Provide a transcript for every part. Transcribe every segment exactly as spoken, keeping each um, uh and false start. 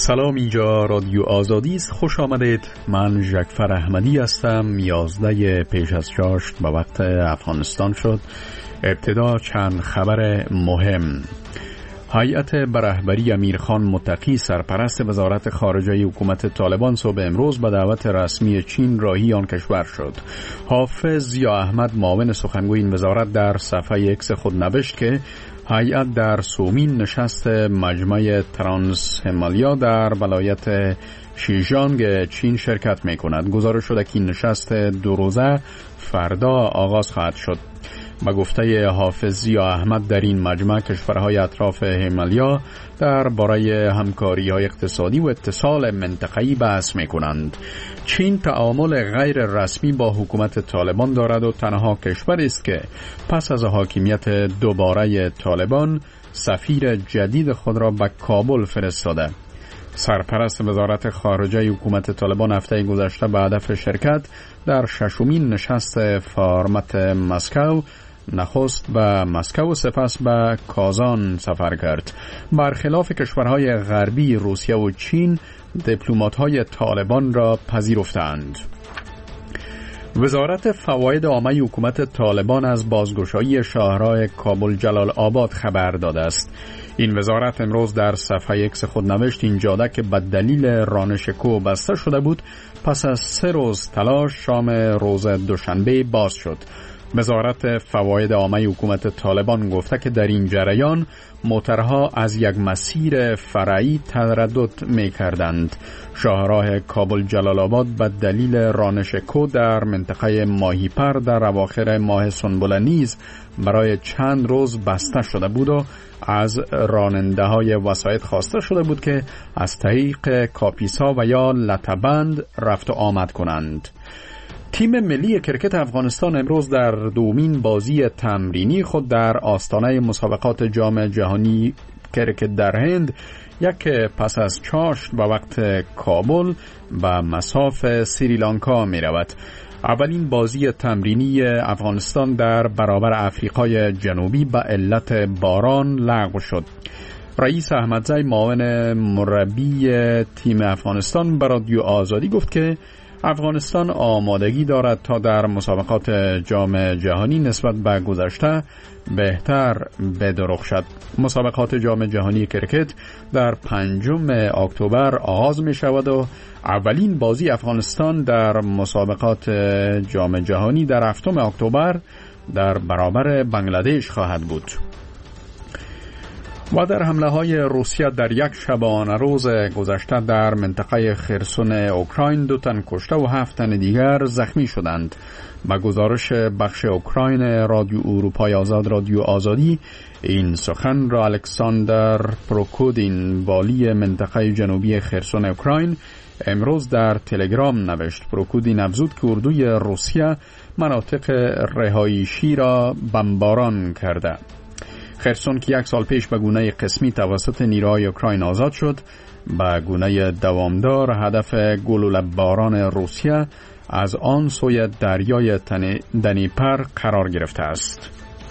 سلام، اینجا رادیو آزادی است. خوش آمدید. من ژکفر احمدی هستم. یازده پیش از چاشت به وقت افغانستان شد. ابتدا چند خبر مهم. هیئت به رهبری امیرخان متقی سرپرست وزارت خارجه حکومت طالبان صبح امروز به دعوت رسمی چین راهی آن کشور شد. حافظ ضیا احمد معاون سخنگوی این وزارت در صفحه ایکس خود نوشت که هیئت در سومین نشست مجمع ترانس همالیا در ولایت شیجانگ چین شرکت می کند. گزارش شده که این نشست دو روزه فردا آغاز خواهد شد. با گفته حافظ ضیا احمد در این مجمع کشورهای اطراف همالیا در باره همکاری‌های اقتصادی و اتصال منطقه‌ای بحث می‌کنند. چین تعامل غیر رسمی با حکومت طالبان دارد و تنها کشوری است که پس از حاکمیت دوباره طالبان سفیر جدید خود را به کابل فرستاده. سرپرست وزارت خارجه حکومت طالبان هفته گذشته به هدف شرکت در ششمین نشست فارمت مسکو نخست به مسکو و سپس به کازان سفر کرد. برخلاف کشورهای غربی، روسیه و چین دیپلمات‌های طالبان را پذیرفتند. وزارت فواید عامه حکومت طالبان از بازگشایی شاهراه کابل جلال آباد خبر داده است. این وزارت امروز در صفحه ایکس خود نوشت این جاده که به دلیل رانش کوه بسته شده بود پس از سه روز تلاش شام روز دوشنبه باز شد. وزارت فواید عامه حکومت طالبان گفته که در این جریان موترها از یک مسیر فرعی تردد می کردند. شاهراه کابل جلال آباد به دلیل رانش کوه در منطقه ماهیپر در اواخر ماه سنبله نیز برای چند روز بسته شده بود و از راننده های وسایط خواسته شده بود که از طریق کاپیسا و یا لطه‌بند رفت و آمد کنند. تیم ملی کرکت افغانستان امروز در دومین بازی تمرینی خود در آستانه مسابقات جام جهانی کرکت در هند یک پس از چاشت به وقت کابل به مصاف سریلانکا می رود. اولین بازی تمرینی افغانستان در برابر افریقای جنوبی به علت باران لغو شد. رئیس احمدزی معاون مربی تیم افغانستان به رادیو آزادی گفت که افغانستان آمادگی دارد تا در مسابقات جام جهانی نسبت به گذشته بهتر بدرخشد. مسابقات جام جهانی کرکت در پنجم اکتبر آغاز می شود و اولین بازی افغانستان در مسابقات جام جهانی در هفتم اکتبر در برابر بنگلادش خواهد بود. و در حمله های روسیه در یک شبانه روز گذشته در منطقه خرسون اوکراین دو تن کشته و هفت تن دیگر زخمی شدند. با گزارش بخش اوکراین رادیو اروپای آزاد رادیو آزادی، این سخن را الکساندر پروکودین والی منطقه جنوبی خرسون اوکراین امروز در تلگرام نوشت. پروکودین افزود که اردوی روسیه مناطق رهایشی را بمباران کرده. خرسون که یک سال پیش به گونه قسمی توسط نیروهای اوکراین آزاد شد، به گونه دوامدار هدف گلوله باران روسیه از آن سوی دریای دنیپر قرار گرفته است.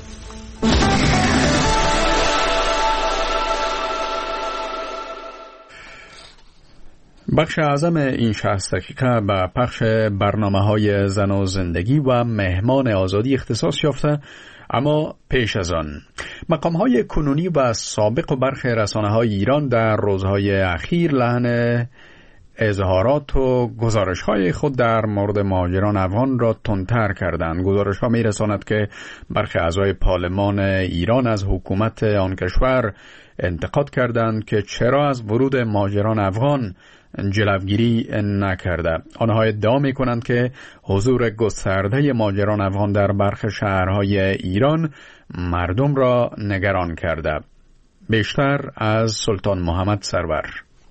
بخش اعظم این شصت دقیقه به پخش برنامه‌های زن و زندگی و مهمان آزادی اختصاص یافته، اما پیش از آن مقام‌های کنونی و سابق و برخی رسانه‌های ایران در روزهای اخیر لحن اظهارات و گزارش‌های خود در مورد مهاجران افغان را تندتر کردند. گزارش‌ها می‌رساند که برخی اعضای پارلمان ایران از حکومت آن کشور انتقاد کردند که چرا از ورود مهاجران افغان جلوگیری نکرده. آنها ادعا می‌کنند که حضور گسترده مهاجران افغان در برخی شهرهای ایران مردم را نگران کرده. بیشتر از سلطان محمد سرور.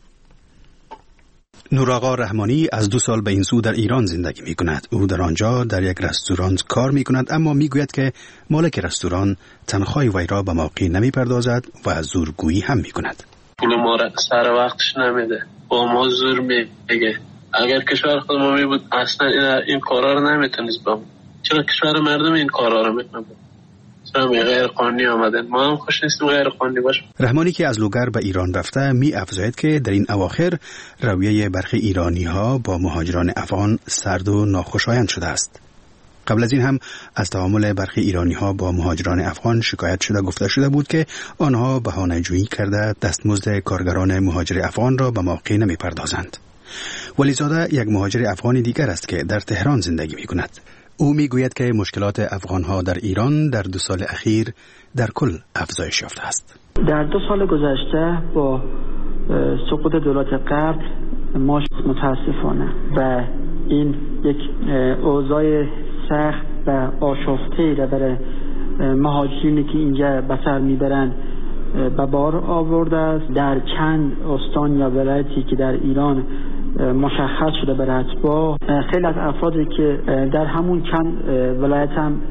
نوراغا رحمانی از دو سال به این سو در ایران زندگی می کند. او در آنجا در یک رستوران کار می کند، اما می گوید که مالک رستوران تنخواه وی را به موقع نمی پردازد و از زورگویی هم می کند. پول ما را سر وقتش نمیده، با ما زور میگه. اگر کشور خود ما می بود اصلا این, این کارا رو نمیتونست با. چرا کشور مردم این کارا رو میکنه؟ همه غیر قانونی آمدن. ما هم خوش نیستیم غیر قانونی باشه. رحمانی که از لوگر به ایران رفته می افزاید که در این اواخر رویه برخی ایرانی ها با مهاجران افغان سرد و ناخوشایند شده است. قبل از این هم از تعامل برخی ایرانی ها با مهاجران افغان شکایت شده گفته شده بود که آنها بهانه‌جویی کرده دستمزد کارگران مهاجر افغان را به موقع نمی پردازند. ولیزاده یک مهاجر افغانی دیگر است که در تهران زندگی می کند. او می گوید که مشکلات افغان ها در ایران در دو سال اخیر در کل افزایش یافته است. در دو سال گذشته با سقوط دولت قبل ما متاسفانه و این یک اوضاع سخت و آشفته را برای مهاجرینی که اینجا به سر میبرند به بار آورده است. در چند استان یا ولایتی که در ایران مشخص شده برای اتباع، خیلی از افرادی که در همون چند ولایت هم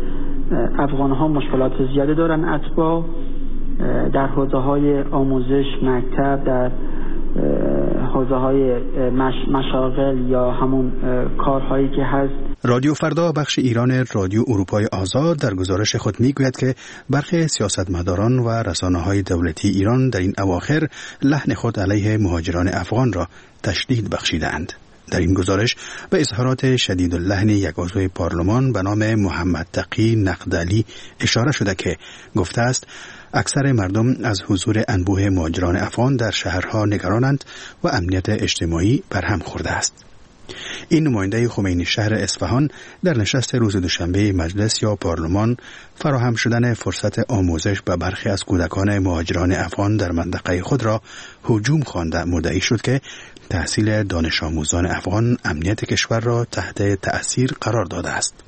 افغان ها مشکلات زیاده دارن، اتباع در حوزه های آموزش، مکتب، در حوزه های مش، مشاغل یا همون کارهایی که هست. رادیو فردا بخش ایران رادیو اروپای آزاد در گزارش خود میگوید که برخی سیاستمداران و رسانه‌های دولتی ایران در این اواخر لحن خود علیه مهاجران افغان را تشدید بخشیدند. در این گزارش به اظهارات شدید اللحن یک عضو پارلمان به نام محمد تقی نقدعلی اشاره شده که گفته است اکثر مردم از حضور انبوه مهاجران افغان در شهرها نگرانند و امنیت اجتماعی برهم خورده است. این نماینده خمینی شهر اصفهان در نشست روز دوشنبه مجلس یا پارلمان فراهم شدن فرصت آموزش به برخی از کودکان مهاجران افغان در منطقه خود را هجوم خوانده مدعی شد که تحصیل دانش آموزان افغان امنیت کشور را تحت تأثیر قرار داده است.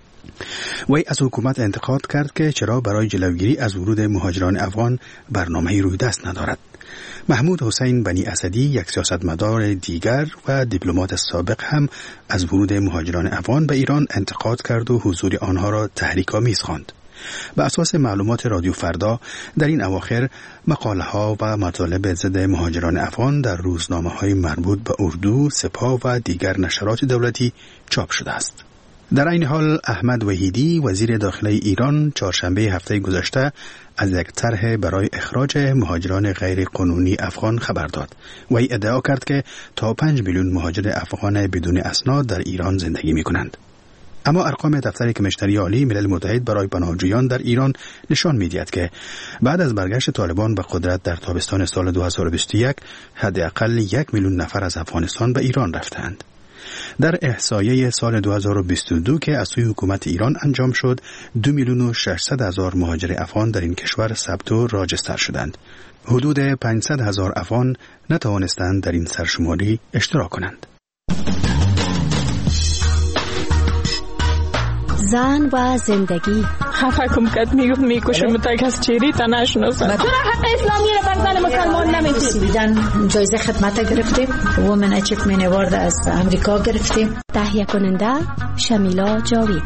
وی از حکومت انتقاد کرد که چرا برای جلوگیری از ورود مهاجران افغان برنامه‌ای روی دست ندارد. محمود حسین بنی اسدی، یک سیاستمدار دیگر و دیپلمات سابق، هم از ورود مهاجران افغان به ایران انتقاد کرد و حضور آنها را تحریک‌آمیز خواند. به اساس معلومات رادیو فردا در این اواخر مقاله ها و مطالب ضد مهاجران افغان در روزنامه‌های مربوط به اردو، سپاه و دیگر نشرات دولتی چاپ شده است. در این حال احمد وحیدی وزیر داخلی ایران چهارشنبه هفته گذشته از یک طرح برای اخراج مهاجران غیر قانونی افغان خبر داد. وی ادعا کرد که تا پنج میلیون مهاجر افغان بدون اسناد در ایران زندگی می کنند. اما ارقام دفتر کمیشنری عالی ملل متحد برای پناهجویان در ایران نشان می‌دهد که بعد از برگشت طالبان به قدرت در تابستان سال دو هزار و بیست و یک حداقل یک میلیون نفر از افغانستان به ایران رفتند. در احصایه سال دو هزار و بیست و دو که از سوی حکومت ایران انجام شد، دو میلیون و ششصد هزار مهاجر افغان در این کشور ثبت و راجستر شدند. حدود پانصد هزار افغان نتوانستند در این سرشماری اشتراک کنند. زن و زندگی. خفه کم کد میگفت میکشم تک از چیری تا نشناسم. چرا حق اسلامی رو بر زن مسلمان نمیدید؟ بیدن جایزه خدمت گرفتیم، وومن اچیومنت اوارد از امریکا گرفتیم. تهیه کننده شمیلا جاوید.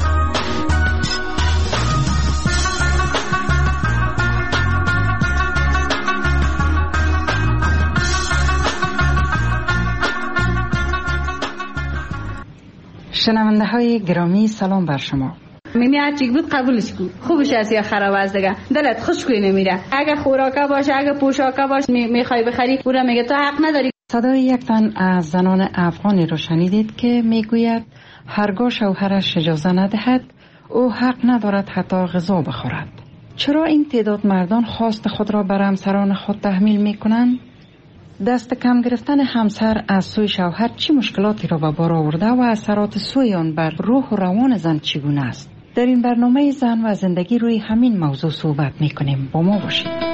شنونده های گرامی سلام بر شما. میمی هرچی بود قبولش کن، خوبش از یا خراب از دیگه دلت خوشگوی نمیره. اگه خوراکا باشه، اگه پوشاکا باشه میخوای بخری، اون میگه تو حق نداری. صدای یک تن از زنان افغانی رو شنیدید که میگوید هرگاه شوهرش اجازه ندهد او حق ندارد حتی غذا بخورد. چرا این تعداد مردان خواست خود را بر همسران خود تحمیل میکنند؟ دست کم گرفتن همسر از سوی شوهر چه مشکلاتی را به بار آورده و اثرات سوی آن بر روح و روان زن چگونه است؟ در این برنامه زن و زندگی روی همین موضوع صحبت میکنیم. با ما باشید.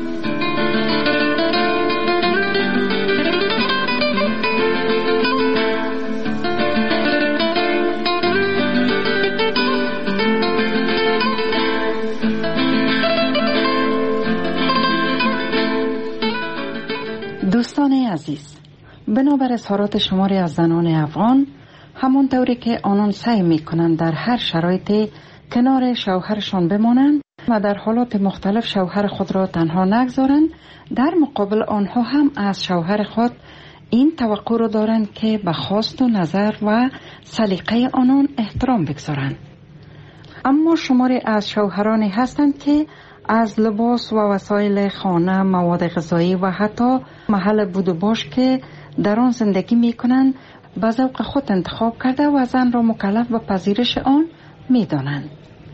دوستان عزیز، بنابر اظهارات شماری از زنان افغان، همون طوری که آنان سعی میکنند در هر شرایطی کنار شوهرشان بمانند و در حالات مختلف شوهر خود را تنها نگذارند، در مقابل آنها هم از شوهر خود این توقع را دارند که به خواست و نظر و سلیقه آنان احترام بگذارند. اما شماری از شوهرانی هستند که از لباس و وسایل خانه، مواد غذایی و حتی محل بود و باش که در آن زندگی می کنند به ذوق خود انتخاب کرده و زن را مکلف به پذیرش آن می دانند.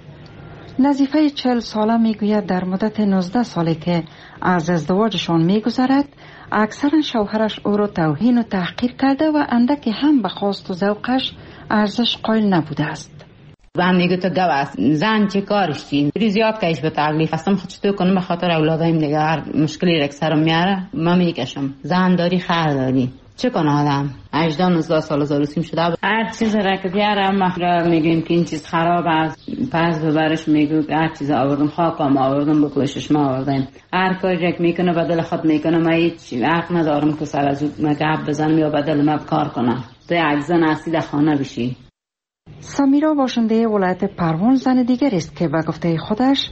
نظیفه چهل ساله می گوید در مدت نوزده سالی که از ازدواجشان می گذرد اکثرا شوهرش او را توهین و تحقیر کرده و اندکی هم به خواست و ذوقش ارزش قائل نبوده است. و هم میگه تو گو است زن چه کارش چی ری زیاد کهش به تکلیف هستم خود چطور کنم به خاطر اولادایم دیگه هر مشکلی رک سرم میاره من میکشم زن داری خر داری چه کنه آدم هجده نوزده سال زالوسیم شده هر چیز را که بیارم ما میگیم که این چیز خراب است پس ببرش میگو هر چیز آوردم خاکم آوردم بکلشش ما آوردم هر کاری رک میکنه بدل خود میکنه ما هیچ حق ندارم که سر از او مگب بزنم یا بدل ما کار کنم تو یک زن اصلی در خانه بشی. سمیرا باشنده ولایت پروان زن دیگر است که به گفته خودش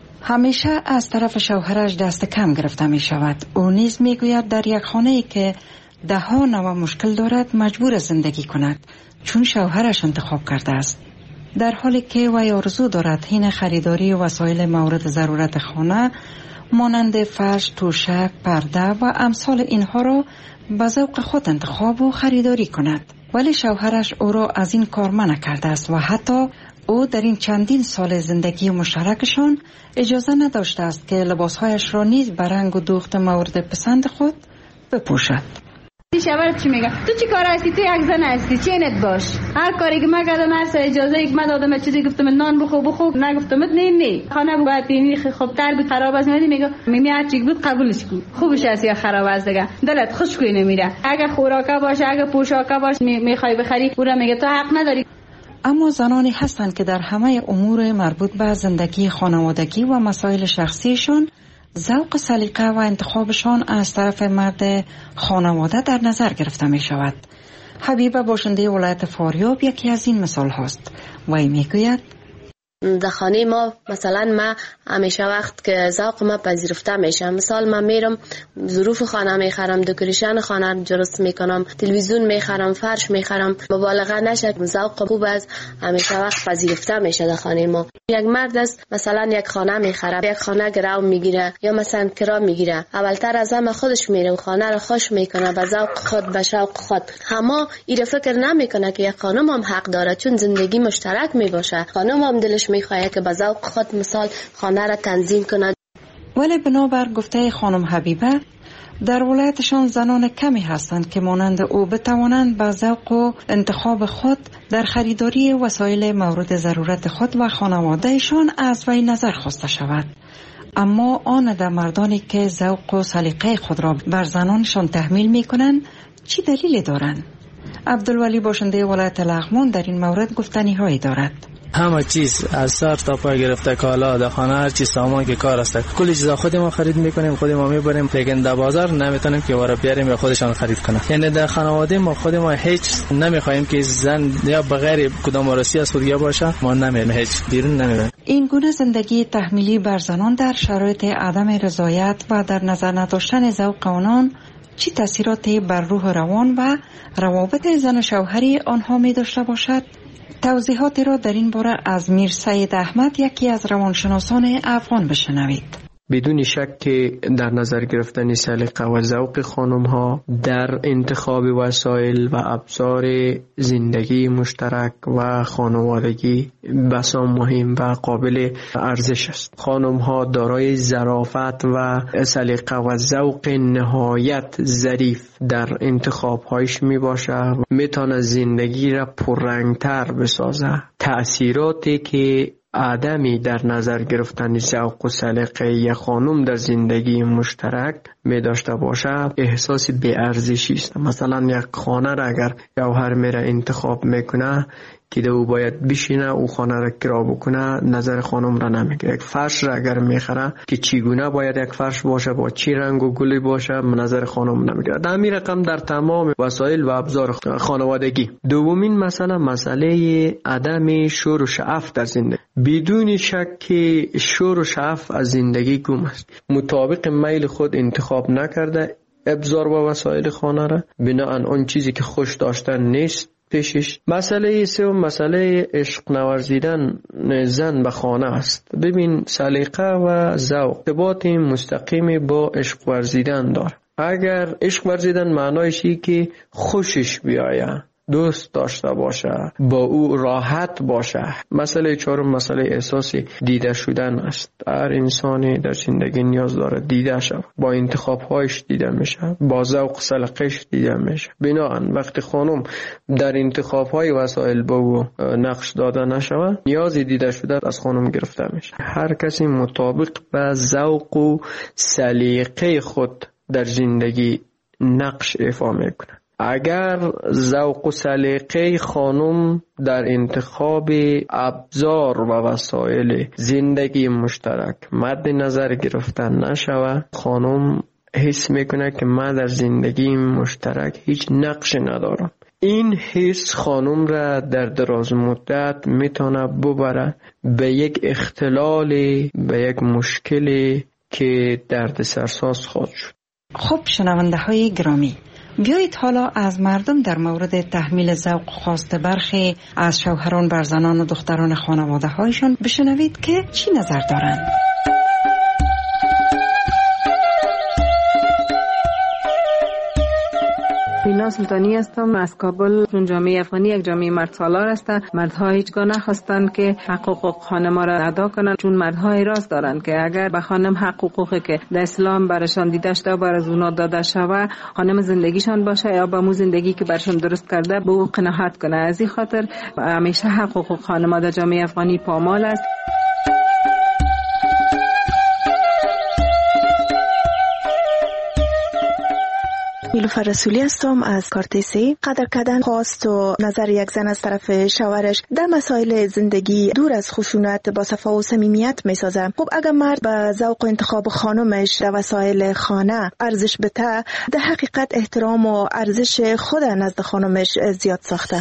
همیشه از طرف شوهرش دست کم گرفته می شود. او نیز می گوید در یک خانه ای که ده ها نوع مشکل دارد مجبور زندگی کند چون شوهرش انتخاب کرده است. در حالی که وی آرزو دارد حین خریداری وسایل مورد ضرورت خانه مانند فرش، توشک، پرده و امثال اینها را به ذوق خود انتخاب و خریداری کند. ولی شوهرش او را از این کار منع کرده است و حتی او در این چندین سال زندگی مشترکشان اجازه نداشته است که لباسهایش را نیز به رنگ و دوخت مورد پسند خود بپوشد. شوهرت چی میگه؟ تو چی کار هستی؟ تو یک زن هستی، چینت باش. هر کاری که من کردم هر سر اجازه یک من دادم چیزی گفتم نان بخو بخو نگفتم نه نه خانه باید اینی خوب تر بود خراب است میادی میگه میمی هر چی بود قبولش کن خوبش است یا خراب است دیگه دلت خوش کوی نمیره اگه خوراکا باشه اگه پوشاکا باشه میخوای بخری او را میگه تو حق نداری. اما زنانی هستند که در همه امور مربوط به زندگی خانوادگی و مسائل شخصیشان ذوق سلیقه و انتخابشان از طرف مرد خانواده در نظر گرفته می شود. حبیبه باشنده ولایت فاریاب یکی از این مثال هاست. وی می گوید در خانه ما مثلا ما همیشه وقت که ذوق ما پذیرفته میشه مثال من میرم ظروف خانه میخرم دکوریشن خانه درست میکنم تلویزیون میخرم فرش میخرم مبالغه نشه ذوق خوب است همیشه وقت پذیرفته میشه در خانه ما. یک مرد است مثلا یک خانه میخره یک خانه گرو میگیره یا مثلا کرا میگیره اولتر از همه خودش میره و خانه رو خوش میکنه به ذوق خود به شوق خود اما این فکر نمیکنه که یک خانم هم حق داره چون زندگی مشترک میباشه خانم هم دلش میخواد که به ذوق خود مثال خانه را تنظیم کند. ولی بنابر گفته خانم حبیبه در ولایتشان زنان کمی هستند که مانند او بتوانند به ذوق و انتخاب خود در خریداری وسایل مورد ضرورت خود و خانوادهشان از وی نظر خواسته شود. اما آن در مردانی که ذوق و سلیقه خود را بر زنانشان تحمیل می کنند چی دلیلی دارند؟ عبدالولی باشنده ولایت لغمان در این مورد گفتنی هایی دارد. همه چیز از سر تا پای گرفته کالا در خانه هر چیز سامان که کار است کلی چیزا خود ما خرید میکنیم خود ما میبریم لیکن در بازار نمیتونیم که وارا بیاریم یا خودشان خرید کنه. یعنی در خانواده ما خود ما هیچ نمیخوایم که زن یا بغیر کدام وارسی از خودیا باشه ما نمیریم هیچ بیرون نمیریم. این گونه زندگی تحمیلی بر زنان در شرایط عدم رضایت و در نظر نداشتن ذوق آنان چی تاثیراتی بر روح روان و روابط زن و شوهری آنها می داشته باشد؟ توضیحاتی را در این باره از میر سید احمد یکی از روانشناسان افغان بشنوید. بدون شک که در نظر گرفتن سلیقه و ذوق خانم ها در انتخاب وسایل و ابزار زندگی مشترک و خانوادگی بسا مهم و قابل ارزش است. خانم ها دارای ظرافت و سلیقه و ذوق نهایت ظریف در انتخاب هایش می باشه و می تونه زندگی را پررنگتر بسازه. تأثیراتی که آدمی در نظر گرفتن ذوق و سلیقه یک خانم در زندگی مشترک می داشته باشه احساس بی ارزشی است. مثلا یک خانه را اگر شوهر میره انتخاب میکنه که دو باید بشینه او خانه را کرا بکنه نظر خانم را نمیگیره. یک فرش را اگر میخره که چگونه باید یک فرش باشه با چی رنگ و گلی باشه نظر خانم نمیگیره. در همین رقم در تمام وسایل و ابزار خانوادگی. دومین مسئله مسئله عدم شور و شعف در زندگی. بدون شک که شور و شعف از زندگی گم است. مطابق میل خود انتخاب نکرده ابزار و وسایل خانه را بناهن آن چیزی که خوش داشتن نیست پیشش. مسئله سوم مسئله عشق نورزیدن زن به خانه است. ببین سلیقه و ذوق ارتباط مستقیم با عشق ورزیدن داره. اگر عشق ورزیدن معنایش اینه که خوشش بیایه، دوست داشته باشه، با او راحت باشه. مسئله چهارم مسئله احساسی دیده شدن است. هر انسانی در زندگی نیاز داره دیده شود، با انتخاب‌هایش دیده میشه، با ذوق سلیقه‌اش دیده میشه. بنابراین وقتی خانم در انتخاب‌های وسایل با او نقش داده نشود، نیازی دیده شده از خانم گرفته میشه. هر کسی مطابق به ذوق و سلیقه خود در زندگی نقش ایفا میکنه. اگر ذوق و سلیقه خانم در انتخاب ابزار و وسایل زندگی مشترک مد نظر گرفته نشود، خانم حس میکنه که من در زندگی مشترک هیچ نقش ندارم. این حس خانم را در دراز مدت میتونه ببره به یک اختلال، به یک مشکلی که دردسرساز خواهد شد. خب شنونده های گرامی، بیایید حالا از مردم در مورد تحمیل ذوق خواست برخی از شوهران بر زنان و دختران خانواده هایشان بشنوید که چی نظر دارند. بینا سلطانی هستم از کابل. چون جامعه افغانی یک جامعه مرد سالار است، مردها هیچگاه نخواستند که حقوق خانم را ادا کنند، چون مردها اعتراض دارند که اگر به خانم حقوقی که در اسلام برشان دیده شده بر از اونا داده شود، خانم زندگیشان باشه یا با مو زندگی که برشان درست کرده به او قناعت کنه. از این خاطر همیشه حقوق خانم در جامعه افغانی پامال است. نیلوفر رسولی هستم از کارتیسی. قدر کردن خواست و نظر یک زن از طرف شوهرش در مسائل زندگی دور از خشونت با صفا و صمیمیت میسازه. خب اگر مرد به ذوق و انتخاب خانمش در وسایل خانه ارزش بده، در حقیقت احترام و ارزش خود نزد خانمش زیاد ساخته.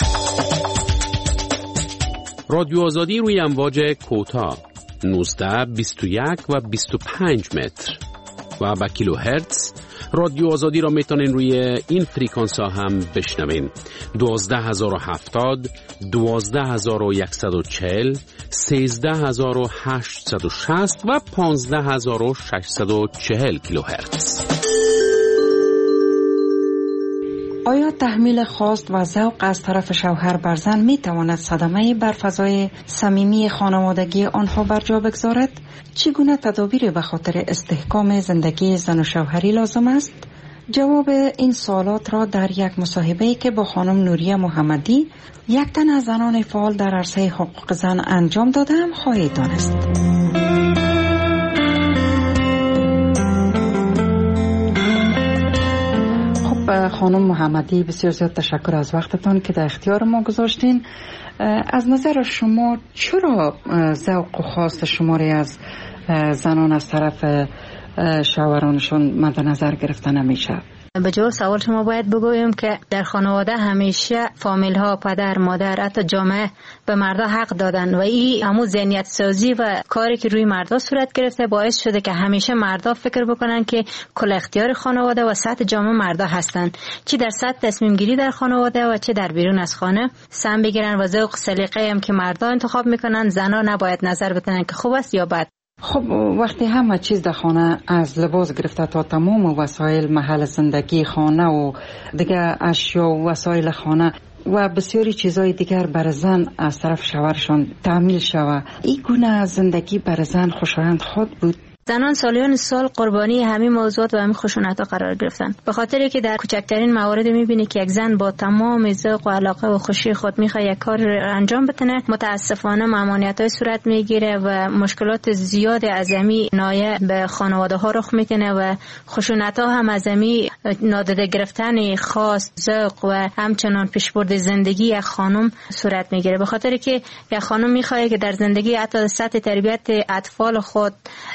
رادیو آزادی روی امواج کوتاه نوزده، بیست و یک و بیست و پنج متر و با کیلو هرتز. رادیو آزادی را میتونین روی این فریکانس ها هم بشنوین. دوازده هزار و هفتاد، دوازده هزار و یکصد و چهل، سیزده هزار و هشتصد و شصت و پانزده هزار و ششصد و چهل کیلو هرتز. آیا تحمیل خواست و ذوق از طرف شوهر بر زن می تواند صدمه بر فضای صمیمی خانوادگی آنها بر جا بگذارد؟ چگونه تدابیر به خاطر استحکام زندگی زن و شوهری لازم است؟ جواب این سوالات را در یک مصاحبه‌ای که با خانم نوریه محمدی، یک تن از زنان فعال در عرصه حقوق زن انجام دادم خواهید دانست. خانم محمدی، بسیار زیاد تشکر از وقتتان که در اختیار ما گذاشتین. از نظر شما چرا ذوق و خواست شماری از زنان از طرف شوهرانشون مد نظر گرفته نمیشه؟ به جواب سوال شما باید بگویم که در خانواده همیشه فامیل ها، پدر، مادر، حتی جامعه به مردا حق دادن و این همون ذهنیت سازی و کاری که روی مردا صورت گرفته باعث شده که همیشه مردا فکر بکنن که کل اختیار خانواده و سطح جامعه مردا هستن، چه در سطح تصمیم گیری در خانواده و چه در بیرون از خانه سم بگیرن و ذوق سلیقه هم که مردا انتخاب میکنن زنا نباید نظر بدن که خوب است یا بد. خب وقتی همه چیز در خانه از لباس گرفته تا تمام وسایل محل زندگی خانه و دیگه اشیا و وسایل خانه و بسیاری چیزهای دیگر بر زن از طرف شوهرشان تحمیل شود، این گونه زندگی بر زن خوشایند خود بود؟ زنان سالیان سال قربانی همین موضوعات و همین خشونت‌ها قرار گرفتن، به خاطری که در کوچکترین موارد می‌بینی که یک زن با تمام ذوق و علاقه و خوشی خود می‌خواد یک کار انجام بتونه، متاسفانه ممانعت‌های صورت می‌گیره و مشکلات زیاد عظیمی نایب به خانواده‌ها رخ می‌کنه و خشونت‌ها هم عظیمی نادیده گرفتن خواست، ذوق و همچنان پیشبرد زندگی یک خانم صورت می‌گیره، به خاطری که یک خانم می‌خواد که در زندگی حتی سطح تربیت اطفال خود، طرز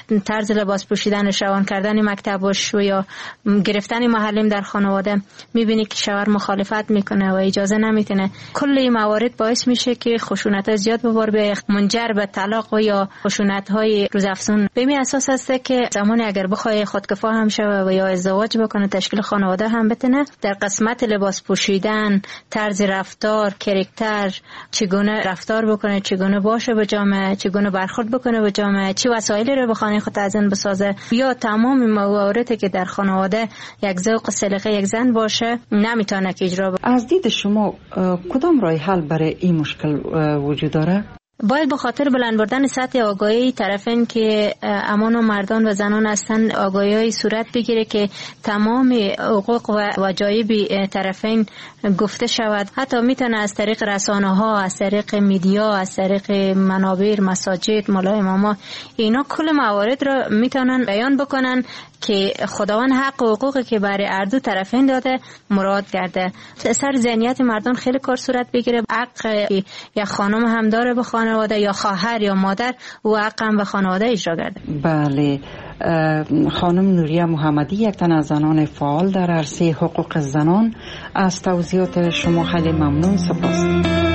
طرز لباس پوشیدنش، روان کردن مکتبش و یا گرفتن محرم در خانواده، میبینی که شوهر مخالفت میکنه و اجازه نمیتونه. کل این موارد باعث میشه که خشونت زیاد به بار بیاید، منجر به طلاق و یا خشونت های روزافزون. به این اساس است که زمانی اگر بخواد خودکفا هم شوه و یا ازدواج بکنه، تشکیل خانواده هم بتونه، در قسمت لباس پوشیدن، طرز رفتار، کاراکتر، چگونه رفتار بکنه، چگونه باشه به جامعه، چگونه برخورد بکنه به جامعه، چه وسایلی رو به خانه خود تزیین بسازه، یا تمام مواردی که در خانواده یک ذوق سلیقه یک زن باشه نمیتونه که اجرا بکنه. از دید شما کدام راه حل برای این مشکل وجود داره؟ باید به خاطر بلند بردن سطح آگاهی طرفین که امان و مردان و زنان هستن، آگاهی صورت بگیره که تمام حقوق و واجایب طرفین گفته شود. حتی میتونه از طریق رسانه ها، از طریق میدیا، از طریق منابر، مساجد، مولای اماما، اینا کل موارد رو میتونن بیان بکنن که خداوند حق و حقوقی که برای هر دو طرفین داده مراعات کرده. سر ذهنیت مردان خیلی کار صورت بگیره. حق یا خانم هم داره به خانواده، یا خواهر یا مادر، و حق هم به خانواده اجرا کرده. بله. خانم نوریه محمدی، یک تن از زنان فعال در عرصه حقوق زنان، از توضیحات شما خیلی ممنون. سپاس.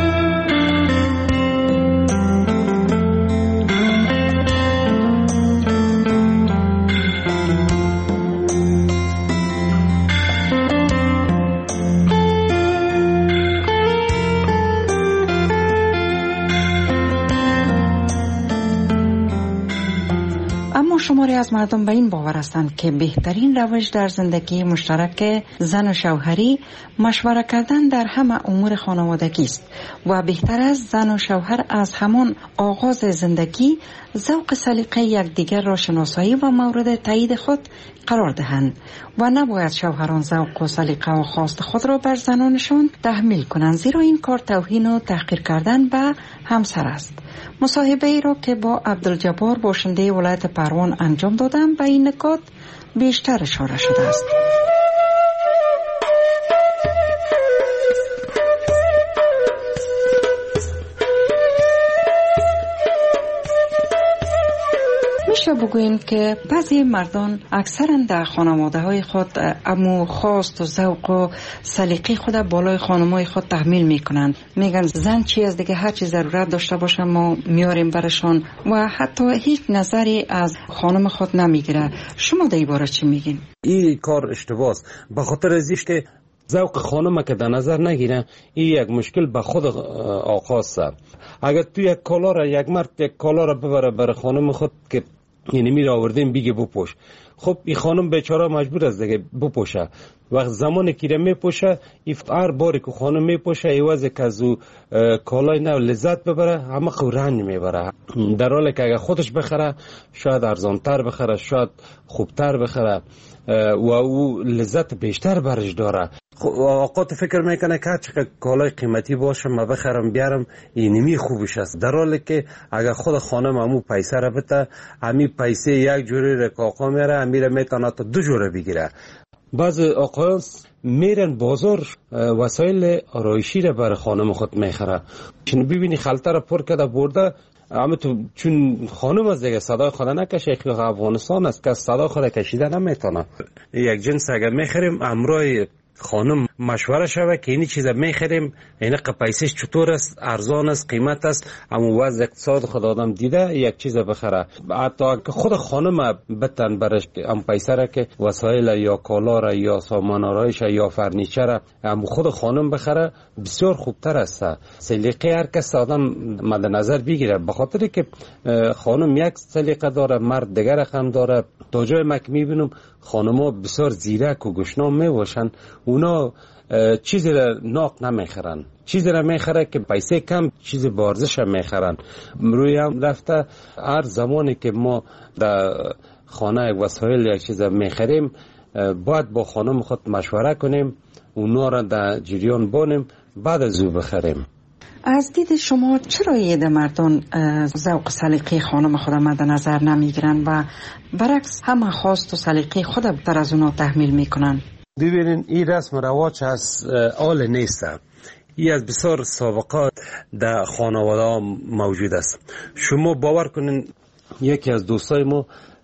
شماری از مردم به این باور هستند که بهترین روش در زندگی مشترک زن و شوهری مشوره کردن در همه امور خانوادگی است و بهتر است زن و شوهر از همان آغاز زندگی ذوق سلیقه یکدیگر را شناسایی و مورد تایید خود قرار دهند و نباید شوهران ذوق و سلیقه و خواست خود را بر زنانشان تحمیل کنند، زیرا این کار توهین و تحقیر کردن به همسر است. مصاحبه ای را که با عبدالجبار باشنده ولایت پروان انجام دادم به این نکات بیشتر اشاره شده است. میشه بگوییم که بعضی مردان اکثرا در خانواده های خود امو خواست و ذوق و سلیقه خود بالای خانمای خود تحمیل میکنند. میگن زن چی از دیگه هر چی ضرورت داشته باشه ما میاریم برشان و حتی هیچ نظری از خانم خود نمیگیره. شما در این باره چی میگین؟ این کار اشتباه است، به خاطر ازیش که ذوق خانم که در نظر نگیره، این یک مشکل به خود آقا است. اگر تو یک کالا را یک مرد یک کالا را ببره برای خانم خود که یعنی میره آوردیم بگه بپوش، خب این خانم بیچاره مجبور است دیگه بپوشه. وقت زمانی که را میپوشه، هر باری که خانم میپوشه ایوازه که از او کالای نو لذت ببره، همه خو رنج میبره، در حالی که اگر خودش بخره شاید ارزانتر بخره، شاید خوبتر بخره و او لذت بیشتر برش داره. اوقات فکر میکنه که چقدر کالای قیمتی باشه ما بخرم بیارم اینمی خوبش است، در حالی که اگر خود خانم همو پیسه را بده، همی پیسه یک جوری را که آقا میره همیره میتونه تا دو جوره بگیره. بعض آقایان میرن بازار وسایل آرایشی را برای خانم خود میخره، چون ببینی خلطه را پر کرده برده، اما تو چون خانم از دیگه صدا خدا نکشه، خیلی افغانستان است که صدا خدا کشیده نمیتونه. یک جنس اگر میخریم امرای خانم مشوره شوه که اینی چیزا میخریم این پیسش چطور است، ارزان است، قیمت است، اما وضع اقتصاد خود آدم دیده یک چیز بخره. حتی که خود خانم بتن برش ام پیسه را که وسایل یا کالا را یا سامان آرایش یا فرنیچر ام خود خانم بخره بسیار خوبتر است. سلیقه هر کس آدم مد نظر بگیره، به خاطر که خانم یک سلیقه داره، مرد دیگر رقم داره. تا جای مک میبینم خانم‌ها بسیار زیرک و گشنام میباشن، اونا چیزی را ناق نمیخرن، چیزی را میخره که پیسه کم چیز بارزش هم میخرن. روی هم رفته هر زمانی که ما در خانه یک وسایل یک چیز میخریم باید با خانم خود مشوره کنیم، اونا را در جریان بانیم بعد از او بخریم. از دید شما چرا یه مردان ذوق سلیقه خانم خود مد نظر نمیگیرن و برعکس همه خواست و سلیقه خود بیشتر از اونا تحمیل میکنن؟ ببینین این رسم و رواج از آل نیست، این از بسیار سابقات در خانواده موجود است. شما باور کنین یکی از دوستای ما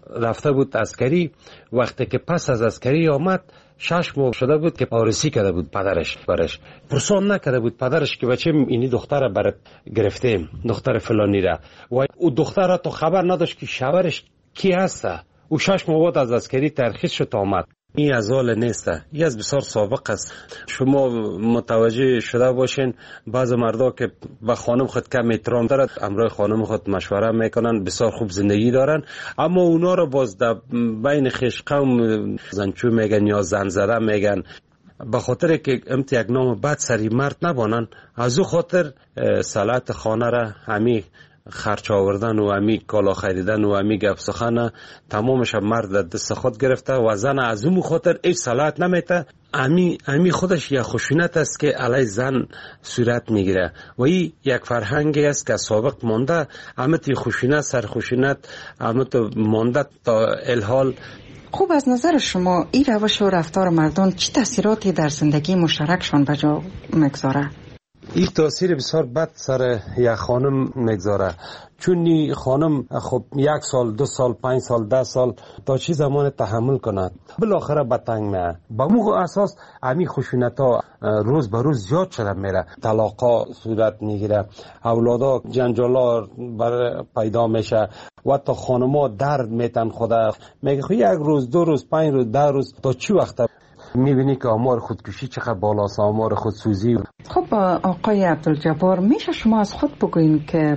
رفته بود عسکری. وقتی که پس از عسکری آمد شش ماه شده بود که آرسی کرده بود پدرش برش. پرسان نکرده بود پدرش که بچه اینی دختر برات گرفتیم، دختر فلانی را. و او دختر تو خبر نداشت که شوهرش کی هست. او شش ماه بعد از عسکری ترخیص شد آمد. این از حال نیست، این از بسیار سابق است. شما متوجه شده باشین بعض مردا که به خانم خود کم احترام دارد، امرای خانم خود مشوره میکنن، بسیار خوب زندگی دارن، اما اونا رو باز در بین خویش قوم زنچو میگن یا زن زده میگن. به خاطر که امت یک نام بد سری مرد نبانن، از او خاطر صلاحیت خانه را همی خرچ آوردن و همی کالا خریدن و همی گپ سخن تمامش مرد دست خود گرفته و زن از اون خاطر هیچ صلاحیت نمیته. امی امی خودش یک خشونت است که علی زن صورت میگیره و این یک فرهنگی است که سابق مانده. امت خشونت سر خشونت امت مانده تا الحال. خوب، از نظر شما این روش و رفتار مردان چه تاثیراتی در زندگی مشترکشان به جا میگذاره؟ این تاثیر بسیار بد سر یک خانم میگذاره، چون این خانم خب یک سال، دو سال، پنج سال، ده سال تا چی زمان تحمل کند، بالاخره به تنگ میه. با مو اساس امی خشونت ها روز به روز زیاد شده میره، طلاقا صورت میگیره، اولادا جنجالا بر پیدا میشه و تا خانما درد میتن خدا. میگه خب یک روز، دو روز، پنج روز، ده روز تا چی وقت میبینی که آمار خودکشی چقدر بالاست، آمار خودسوزی. خب آقای عبدالجبار، میشه شما از خود بگوین که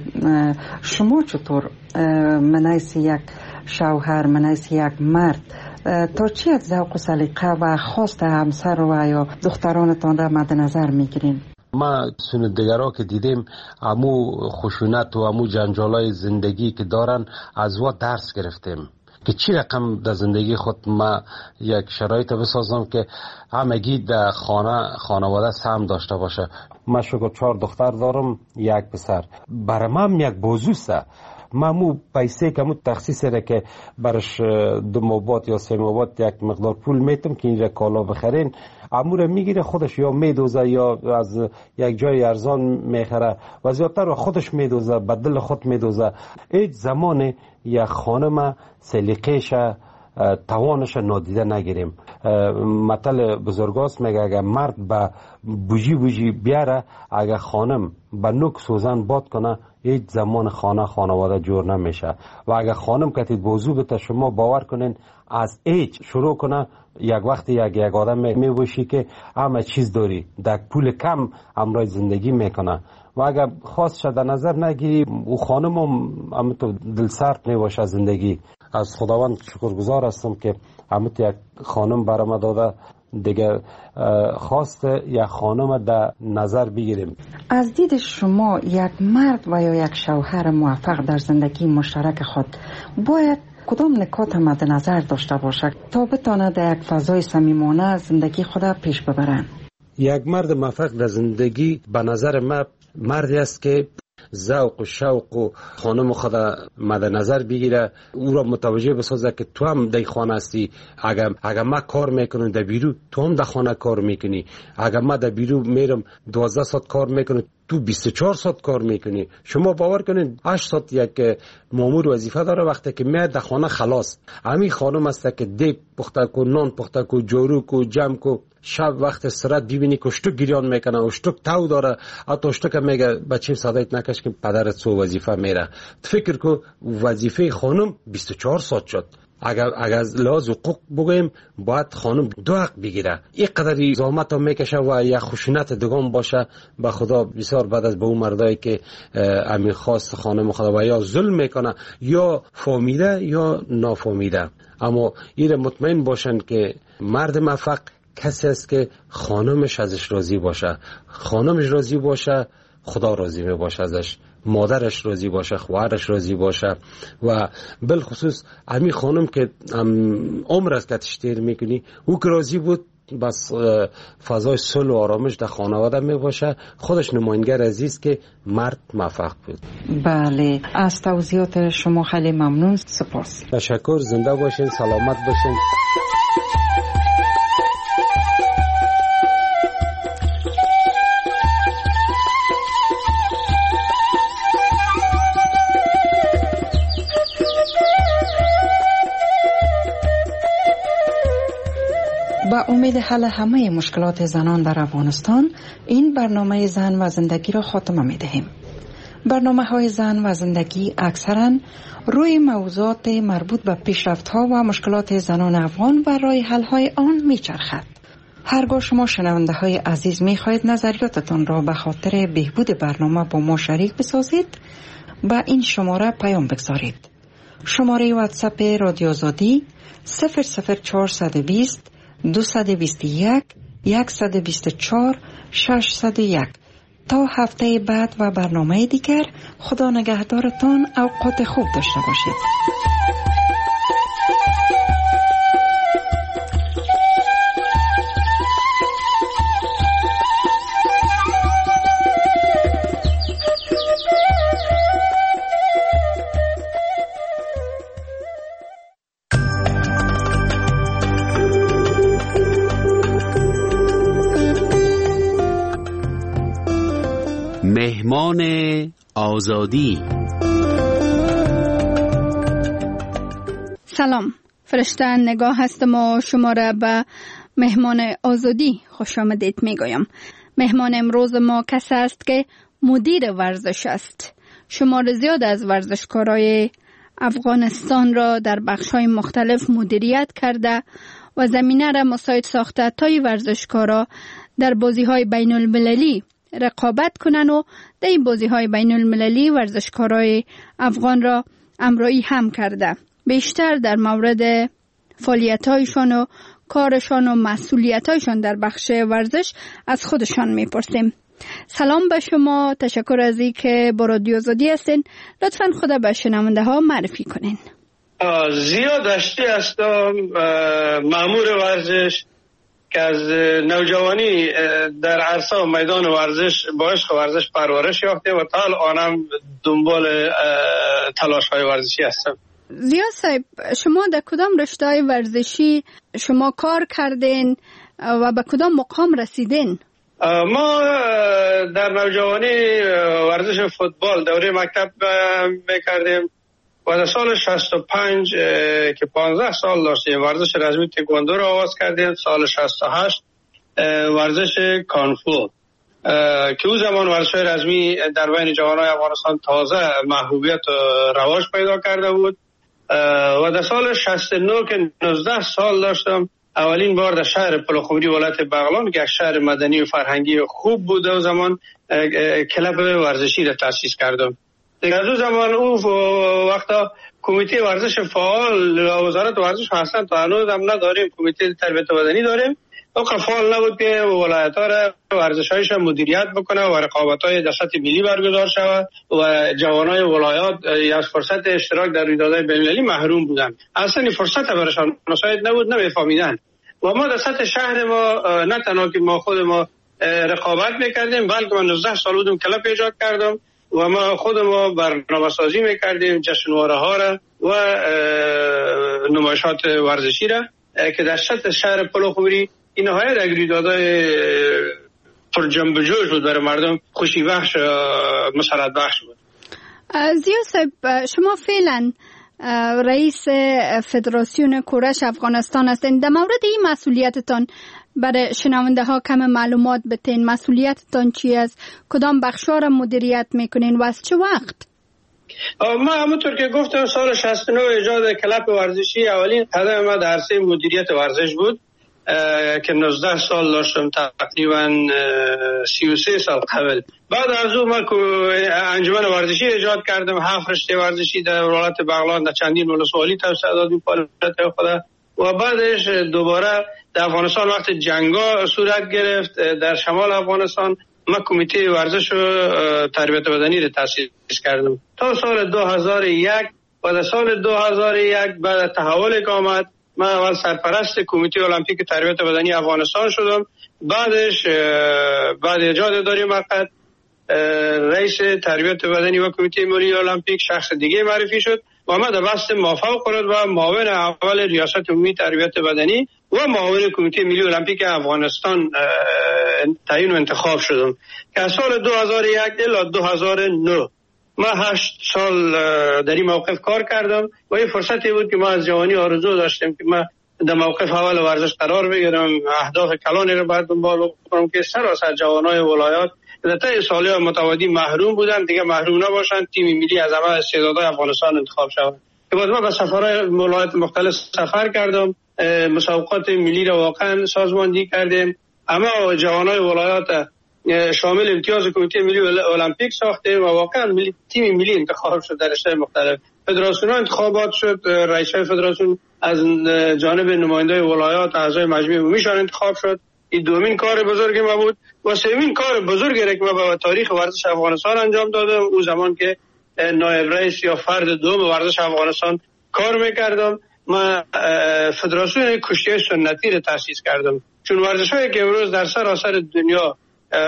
شما چطور منیس یک شوهر، منیس یک مرد تا چی از ذوق و سلیقه و خواست همسر و یا دخترانتان را مد نظر میگیرین؟ ما سندگرها که دیدیم امو خشونت و امو جنجالای زندگی که دارن از وا درس گرفتیم که چی رقم در زندگی خود ما یک شرایط بسازم که همگی در خانه خانواده سهم داشته باشه. من شکر چهار دختر دارم، یک پسر. برای من یک بازوسته. من مو پیسه که مو تخصیص را که برش دو مابات یا سه مابات یک مقدار پول میتم که اینجا کالا بخرین، امور میگیره خودش یا میدوزه یا از یک جای ارزان میخره و زیادتر خودش میدوزه، به دل خود میدوزه. هیچ زمان یک خانم سلیقه‌ش توانش نادیده نگیریم. مثل بزرگاست میگه اگر مرد به بوجی بوجی بیاره، اگر خانم به نوک سوزن باد کنه، هیچ زمان خانه خانواده جور نمیشه. و اگر خانم کتی بوزو بته، شما باور کنین از هیچ شروع کنه، یک وقتی یک یک آدم میبوشی که همه چیز داری، در پول کم امرای زندگی میکنه. و اگر خواست شده نظر نگیری، او خانم هم تو دل سرد میباشه زندگی. از خداوند شکرگزار هستم که همت یک خانم برام داده. دیگه خواست یک خانم در نظر بگیریم. از دید شما یک مرد و یا یک شوهر موفق در زندگی مشترک خود باید کدام نکات مد نظر داشته باشد تا بتواند در یک فضای صمیمانه زندگی خود پیش ببرند؟ یک مرد موفق در زندگی به نظر من مردی است که ذوق و شوق و خانم خود مد نظر بگیره، او را متوجه بسازه که تو هم در خانه هستی. اگر اگر ما کار میکنم در بیرو، تو هم در خانه کار میکنی. اگر ما در بیرو میرم دوازده ساعت کار میکنم، تو بیست و چهار ساعت کار میکنی. شما باور کنید هشت ساعت یک مامور وظیفه داره، وقتی که میاد در خانه خلاص. همین خانم است که دیگ پخته کو، نان پخته کو، جارو کو، جمع کو. شب وقت استراحت ببینی که اشتک گریان میکنه، اشتک تو داره، حتی اشتک میگه بچه صدایت نکش که پدرت سو وظیفه میره. فکر کو وظیفه خانم بیست و چهار ساعت شد. اگر اگر از لحاظ حقوق بگویم باید خانم دو حق بگیره. این قدری زحمت هم میکشه و یک خشونت دگان باشه. به خدا بسیار بعد از به اون مردایی که امیر خواست خانم خدا و یا ظلم میکنه یا فهمیده یا نافهمیده. اما این مطمئن باشن که مرد موفق کسی است که خانمش ازش راضی باشه. خانمش راضی باشه، خدا راضی می باشه ازش. مادرش راضی باشه، خواهرش راضی باشه. و بالخصوص امی خانم که عمر است که تشتیر میکنی، او که راضی بود، بس فضای صلح و آرامش در خانواده می باشه. خودش نماینگر عزیز که مرد موفق بود. بله، از توضیحات شما خیلی ممنون. سپاس. تشکر. زنده باشین، سلامت باشین. با امید حل همه مشکلات زنان در افغانستان این برنامه زن و زندگی را خاتمه می دهیم. برنامه های زن و زندگی اکثرا روی موضوعات مربوط به پیشرفت ها و مشکلات زنان افغان و راه حل های آن می چرخد. هرگاه شما شنونده های عزیز می خواهید نظریاتتان را به خاطر بهبود برنامه با ما شریک بسازید، با این شماره پیام بگذارید. شماره واتساپ رادیو آزادی صفر صفر چهارصد و بیست دویست و بیست و یک صد و بیست و چهار ششصد و یک. تا هفته بعد و برنامه دیگر، خدا نگهدارتان، اوقات خوب داشته باشید. مهمان آزادی. سلام، فرشته نگاه هستم و شما را به مهمان آزادی خوش آمدید میگویم. مهمان امروز ما کسی است که مدیر ورزش است. شمار زیاد از ورزشکارای افغانستان را در بخش‌های مختلف مدیریت کرده و زمینه را مساعد ساخته تا ورزشکارا در بازی‌های بین المللی رقابت کنن و در این بازی‌های بین المللی ورزشکارای افغان را همراهی هم کرده. بیشتر در مورد فعالیت‌هایشان و کارشان و مسئولیت‌هایشان در بخش ورزش از خودشان می‌پرسیم. سلام به شما، تشکر از اینکه با رادیو آزادی هستین. لطفاً خود به شنونده ها معرفی کنین. زیاد داشتی هستم، مأمور ورزش که از نوجوانی در عرصه و میدان ورزش با عشق ورزش پرورش یافته و تا الانم دنبال تلاش های ورزشی هستم. زیا صاحب، شما در کدام رشته های ورزشی شما کار کردین و به کدام مقام رسیدین؟ ما در نوجوانی ورزش فوتبال دوره مکتب میکردیم و در سال شصت و پنج که پانزده سال داشتیم ورزش رزمی تکواندو را آغاز کردیم. سال شصت و هشت ورزش کانفو که او زمان ورزش رزمی در بین جوانای افغانستان تازه محبوبیت و رواج پیدا کرده بود و در سال شصت و نه که نوزده سال داشتم اولین بار در شهر پلخمری ولایت بغلان که شهر مدنی و فرهنگی خوب بود و زمان کلب ورزشی را تأسیس کردم. دیگر از زمان او وقتا کمیته ورزش فعال وزارت ورزش هستن تا هنوز هم نداریم. کمیته تربیت بدنی داریم او فعال نبود که ولایت ها را ورزش هایش برمدیریت بکنه و رقابت های در سطح ملی برگزار شود و جوانای ولایات از فرصت اشتراک در رویدادهای بین‌المللی محروم بودن. اصلا این فرصت برایشان مساعد نبود، نمیفهمیدن. و ما در سطح شهر ما نه تنها که ما خود ما رقابت میکردیم بلکه من نوزده سال بودم کلب ایجاد کردم و ما خود ما برنامه سازی میکردیم جشنواره ها را و نمایشات ورزشی را که در سطح شهر پلخمری این های را رویدادهای پر جنب و جوش بود، برای مردم خوشی بخش مسرت بخش بود. زیا صاحب، شما فعلا رئیس فدراسیون کورش افغانستان هستین. در مورد این مسئولیتتان برای شنونده ها کم معلومات بتین. مسئولیتتان چی است؟ کدام بخشا را مدیریت میکنین و از چه وقت؟ ما همونطور که گفتم سال شصت و نه ایجاد کلب ورزشی اولین قدم ما در عرصه مدیریت ورزش بود که نوزده سال داشتم، تقریبا سی و سه سال قبل. بعد از اون من انجمن ورزشی ایجاد کردم، هفت رشته ورزشی در ولایت بغلان در چندین ولسوالی توسعه دادیم فعالیت خود و بعدش دوباره در افغانستان وقت جنگا صورت گرفت در شمال افغانستان ما کمیته ورزش و تربیت بدنی را تأسیس کردم تا سال دو هزار و یک و در سال دو هزار و یک بعد تحول که آمد من اول سرپرست کمیته المپیک تربیت بدنی افغانستان شدم. بعدش بعد ایجاد داری مقعد رئیس تربیت بدنی و کمیته ملی المپیک شخص دیگه معرفی شد و من در بست مافوق قرار و معاون اول ریاست عمومی تربیت بدنی و معاون کمیته ملی المپیک افغانستان تعیین و انتخاب شدم که از سال دو هزار و یک الی دو هزار و نه ما هشت سال در این موقف کار کردم و این فرصتی بود که ما از جوانی آرزو داشتیم که ما در موقف اول ورزش قرار بگیرم، اهداف کلانی رو باید دنبال بکنم که سراسر جوانای ولایات در طی سال‌های متعددی محروم بودن دیگه محروم نباشن، تیم ملی از همه استعدادهای افغانستان انتخاب شود. که بعد ما به سفرهای ولایات مختلف سفر کردم، مسابقات ملی رو واقعا سازماندهی کردیم، اما جوانای ولایات شامل امتیاز کمیته ملی المپیک ساختیم و واقعا ملی تیم ملی انتخاب شد در رشته مختلف. فدراسیون انتخابات شد، رئیس فدراسیون از جانب نمایندای ولایات اعضای مجمع عمومیشان انتخاب شد. این دومین کار بزرگ ما بود و سومین کار بزرگی که ما به تاریخ ورزش افغانستان انجام دادم اون زمان که نایب رئیس یا فرد دوم ورزش افغانستان کار میکردم، ما فدراسیون کشتی سنتی رو تأسیس کردم. چون ورزش‌هایی که امروز در سراسر دنیا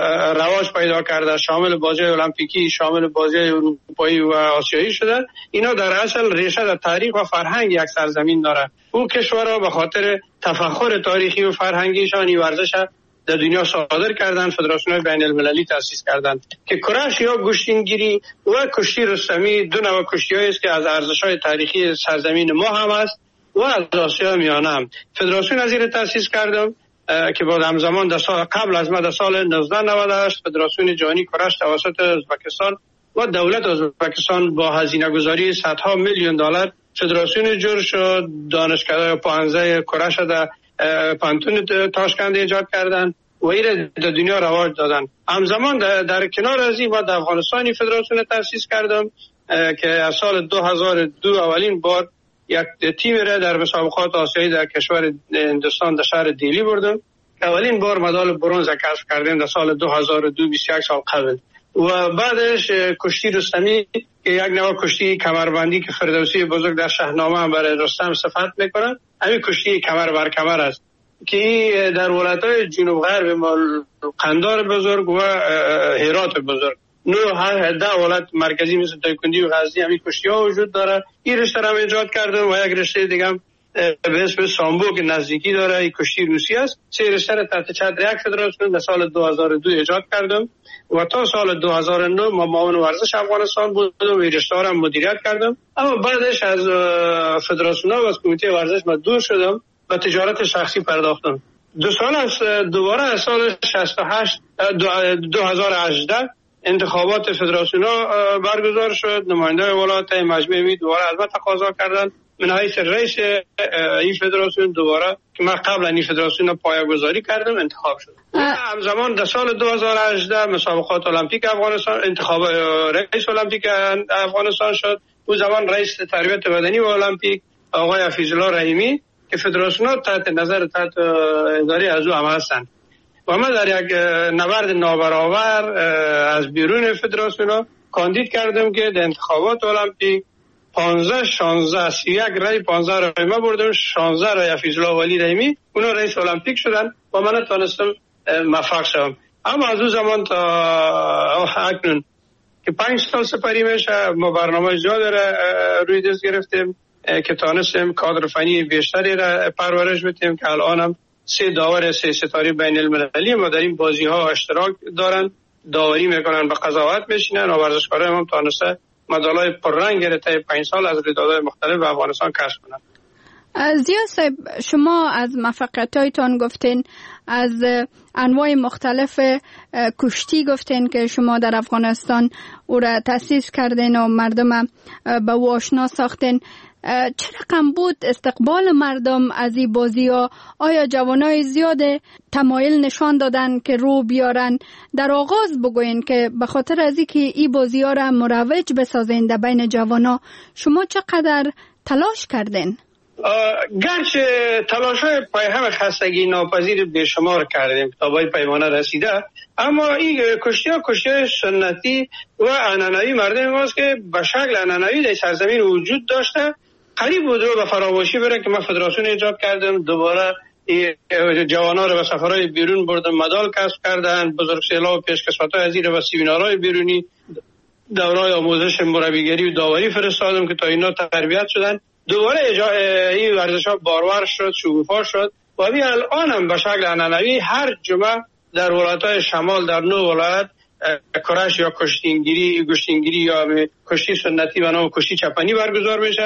رواج پیدا کرده، شامل بازی‌های المپیکی، شامل بازی‌های اروپایی و آسیایی شده، اینا در اصل ریشه در تاریخ و فرهنگ یک سرزمین داره. اون کشورها به خاطر تفاخر تاریخی و فرهنگیشان این ورزش در دنیا صادر کردن، فدراسیون بین المللی تأسیس کردند که کرش یا گوشتینگیری و کشتی رستمی دو نوع کشتی‌هایی است که از ارزش‌های تاریخی سرزمین ما هم است و از آسیا میانه هم. فدراسیون از این تأسیس کردم که بعد همزمان در سال قبل از ما در سال نوزده نود و هشت فدراسیون جهانی کرش توسط ازبکستان و دولت ازبکستان با هزینه گذاری صدها میلیون دلار فدراسیون جور شد. دانشکده پانزده کرش در پانتون تاشکند ایجاد کردن و این در دنیا رواج دادن. همزمان در, در کنار از این در افغانستانی فدراسیون تأسیس کردم که از سال دو هزار و دو اولین بار یک تیم را در مسابقات آسیایی در کشور هندوستان در شهر دیلی بردم. اولین بار مدال برنز کسب کردیم در سال دو هزار و دو، بیست و یک سال قبل. و بعدش کشتی رستمی که یک نوع کشتی کمربندی که فردوسی بزرگ در شاهنامه برای رستم صفت میکنه، همین کشتی کمر بر کمر است که در ولایت‌های جنوب غرب قندار بزرگ و هرات بزرگ نو هر ده ولایت مرکزی مثل دایکندی و غزنی همین کشتی‌ها وجود داره. این رشته را ایجاد کردم و یک رشته دیگه هم به اسم سامبو که نزدیکی داره، این کشتی روسی است. سه رشته را تحت چتر یک فدراسیون در سال دو هزار و دو ایجاد کردم و تا سال دو هزار و نه ما معاون ورزش افغانستان بودم و رشته را مدیریت کردم. اما بعدش از فدراسیون و از کمیته ورزش ما دور شدم و تجارت شخصی پرداختم. دو سال از دوباره از سال شصت و هشت دو هزار و هجده انتخابات فدراسیون برگزار شد. نماینده ولایت مجمع می دوباره از ما تقاضا کردند من حیث رئیس این فدراسیون دوباره که من قبل این فدراسیون پایه‌گذاری کردم انتخاب شد. همزمان در سال دو هزار و هجده مسابقات المپیک افغانستان انتخاب رئیس المپیک افغانستان شد. اون زمان رئیس تربیت بدنی و المپیک آقای حفیظالله رحیمی که فدراسیون تحت نظر تحت اداره از او هم هستند و ما در یک نبرد نابرابر از بیرون فدراسیون کاندید کردم که در انتخابات المپیک پانزده شانزده سی یک رای پانزده رای ما بردم، شانزده رای حفیظالله ولی رحیمی اونا رئیس المپیک شدن و من تونستم موفق شدم. اما از اون زمان تا اکنون که پنج سال سپری میشه ما برنامه زیاد را روی دست گرفتیم که تونستیم کادر فنی بیشتری را پرورش بدیم که الان هم سه داور سه ستاره بین المللی ما در این بازی ها اشتراک دارن، داوری میکنن، به قضاوت میشینن و ورزشکاران هم تونسته مدالای پررنگ را طی پنج سال از رویدادهای مختلف به افغانستان کسب کنند. ضیا صاحب، شما از موفقیت‌هایتان گفتین، از انواع مختلف کشتی گفتین که شما در افغانستان او را تأسیس کردین و مردم به او آشنا ساختین. چه رقم بود استقبال مردم از این بازی ها؟ آیا جوانای زیاد تمایل نشان دادن که رو بیارن؟ در آغاز بگوین که به خاطر از اینکه این بازی ها را مروج بسازین در بین جوانا شما چقدر تلاش کردین؟ گرچه تلاش های پای هم خستگی ناپذیر بیشمار کردیم تا به پیمانه رسیده، اما این کشتی ها کشتی های سنتی و عنعنوی مردم ماست که به شکل عنعنوی در سرزمین وجود داشته. قریب بود رو به فراموشی بره که من فدراسیون ایجاد کردم، دوباره جوانا رو به سفرهای بیرون بردم، مدال کسب کردن، بزرگسالا و پیشکسوت‌های از این و سیمینارهای بیرونی، دوره‌های آموزش مربیگری و داوری فرستادم که تا اینا تربیت شدن. دوباره این ورزش‌ها بارور شد، شکوفا شد و همین الان هم به شکل عنعنوی هر جمعه در ولایت‌های شمال در نو ولایت کرش یا کشتینگیری، گشتینگیری یا کشتی سنتی و نام کشتی چپنی برگزار میشه.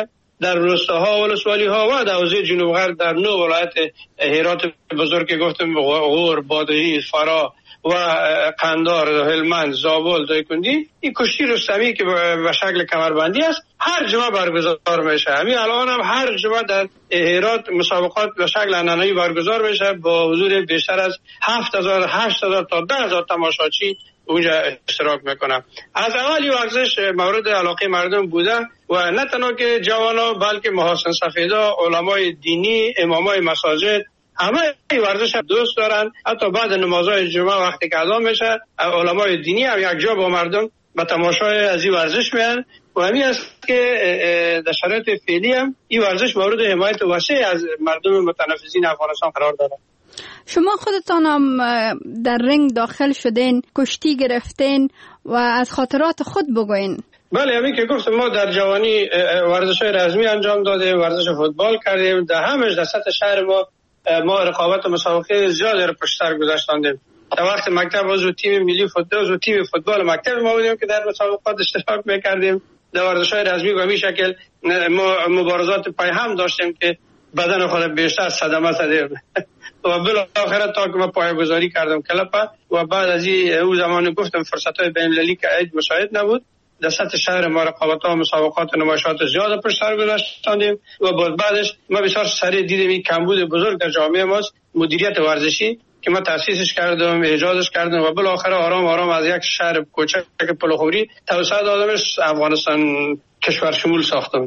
در روستاها و ولسوالی ها و در حوزه جنوب غرب در نو ولایت هرات بزرگ گفتم غور، بادغیس، فرا و قندار، هلمند، زابل، دایکندی، این کشتی رستمی که به شکل کمربندی است هر جمعه برگزار میشه. همین الان هم هر جمعه در هرات مسابقات به شکل عنعنه‌ای برگزار میشه با حضور بیشتر از هفت هزار هشت هزار تا ده هزار تماشاچی اونجا اشتراک میکنم. از اولی ورزش مورد علاقه مردم بوده و نه تنها که جوانا بلکه محاسن سفیدا، علمای دینی، امامای مساجد همه ورزش دوست دارن. حتی بعد نمازهای جمعه وقتی که اذان میشه علمای دینی هم یک جا با مردم به تماشای از این ورزش میان و همین است که در شرایط فعلی هم این ورزش مورد حمایت وسیع از مردم متنفذین افغانستان قرار داره. شما خودتان هم در رنگ داخل شدین، کشتی گرفتین و از خاطرات خود بگوین. بله، همین که گفتم ما در جوانی ورزش‌های رزمی انجام دادیم، ورزش فوتبال کردیم، در همش در سطح شهر ما ما رقابت و مسابقه زیادی رو پشت سر گذاشتیم. در وقت مکتب عضو تیم ملی فوتبال و تیم فوتبال مکتب ما بودیم که در مسابقات اشتراک می‌کردیم. در ورزش‌های رزمی به همین شکل ما مبارزات پای هم داشتیم که بدن خود بیشتر صدمه زدیم و بالاخره تا که ما پایه‌گذاری کردم کلپا و بعد از این او زمان گفتم فرصت‌های بین‌المللی که اید مشاهد نبود، در سطح شهر ما رقابت‌ها و مسابقات و نمایشات زیاد پشت سر گذاشتیم و بعد بعدش ما بسیار سریع دیدیم این کمبود بزرگ در جامعه ماست، مدیریت ورزشی که ما تأسیسش کردم، ایجادش کردم و بالاخره آرام آرام از یک شهر کوچک پلخوری توسط دادمش افغانستان کشور شمول ساختم.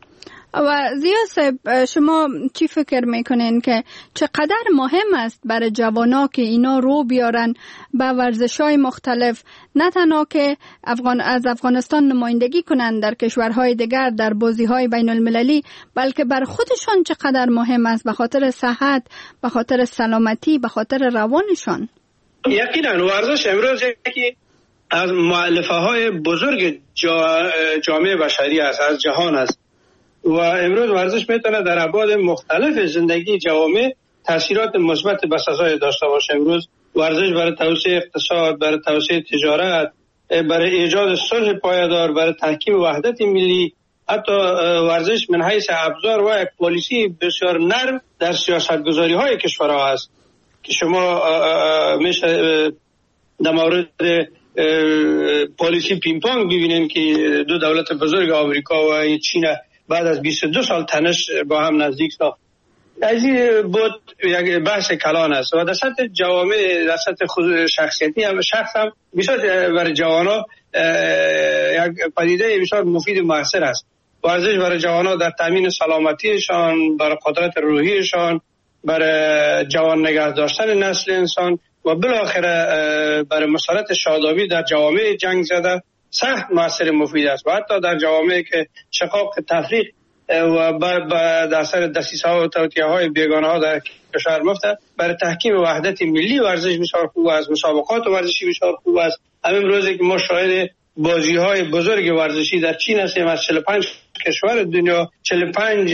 و زیا صاحب شما چی فکر میکنین که چقدر مهم است برای جوانا که اینا رو بیارن به ورزش‌های مختلف، نه تنها که افغان از افغانستان نمایندگی کنن در کشورهای دیگر در بازی‌های بین المللی، بلکه بر خودشان چقدر مهم است به خاطر صحت، به خاطر سلامتی، به خاطر روانشان؟ یقینا ورزش امروز یکی از مؤلفه‌های بزرگ جا جامعه بشری است، از جهان است و امروز ورزش میتونه در ابعاد مختلف زندگی جوامع تاثیرات مثبت بسزای داشته باشه. امروز ورزش برای توسعه اقتصاد، برای توسعه تجارت، برای ایجاد صلح پایدار، برای تحکیم وحدت ملی، حتی ورزش من حیث ابزار و یک پالیسی بسیار نرم در سیاستگذاری های کشورها است که شما میشه در مورد پالیسی پینگ پونگ ببینید که دو دولت بزرگ آمریکا و چین بعد از بیست و دو سال تنش با هم نزدیک ساخت. از این بود یک بحث کلان است و در سطح جوامع، در سطح خود شخصیتی هم شخص هم بسیار برای جوانا یک پدیده بسیار مفید و مؤثر است. ورزش برای جوانا در تامین سلامتیشان، برای قدرت روحیشان، برای جوان نگه داشتن نسل انسان و بالاخره برای مسارت شادابی در جوامع جنگ زده سخت مؤثر مفید است و حتی در جوامعی که شقاق تفریق و در اثر دسیسه‌ها و توطئه‌های بیگانه‌ها در کشور مفته برای تحکیم وحدت ملی ورزش بسیار خوب است، مسابقات ورزشی بسیار خوب است. همین روزی که ما شاهد بازی‌های بزرگ ورزشی در چین هستیم، از چهل و پنج کشور دنیا، چهل و پنج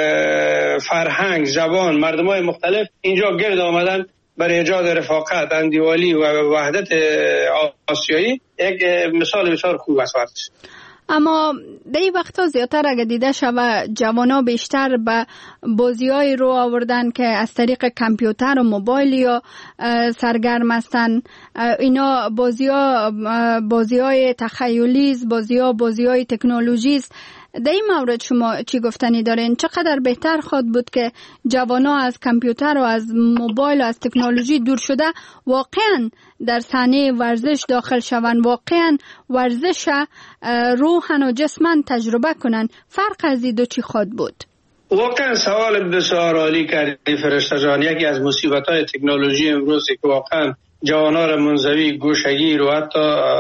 فرهنگ، زبان، مردم‌های مختلف اینجا گرد آمدن برای ایجاد رفاقت، اندیوالی و وحدت آسیایی. یک مثال بسیار خوب است ورزش. اما در این وقتا زیادتر اگر دیده شود جوانا بیشتر به بازی‌های رو آوردن که از طریق کامپیوتر و موبایل یا سرگرم هستن. اینا بازی‌ها بازی‌های تخیلی، بازی‌ها بازی‌های تکنولوژی است. در این مورد شما چی گفتنی دارین؟ چقدر بهتر خواهد بود که جوانا از کامپیوتر و از موبایل و از تکنولوژی دور شده واقعا در صحنه ورزش داخل شوند، واقعا ورزش روحن و جسمن تجربه کنن؟ فرق از این دو چی خواهد بود؟ واقعا سوال بسیار عالی کردی فرشته جان. یکی از مصیبت‌های تکنولوژی امروزی که واقعا جوانا را منزوی، گوشگیر و حتی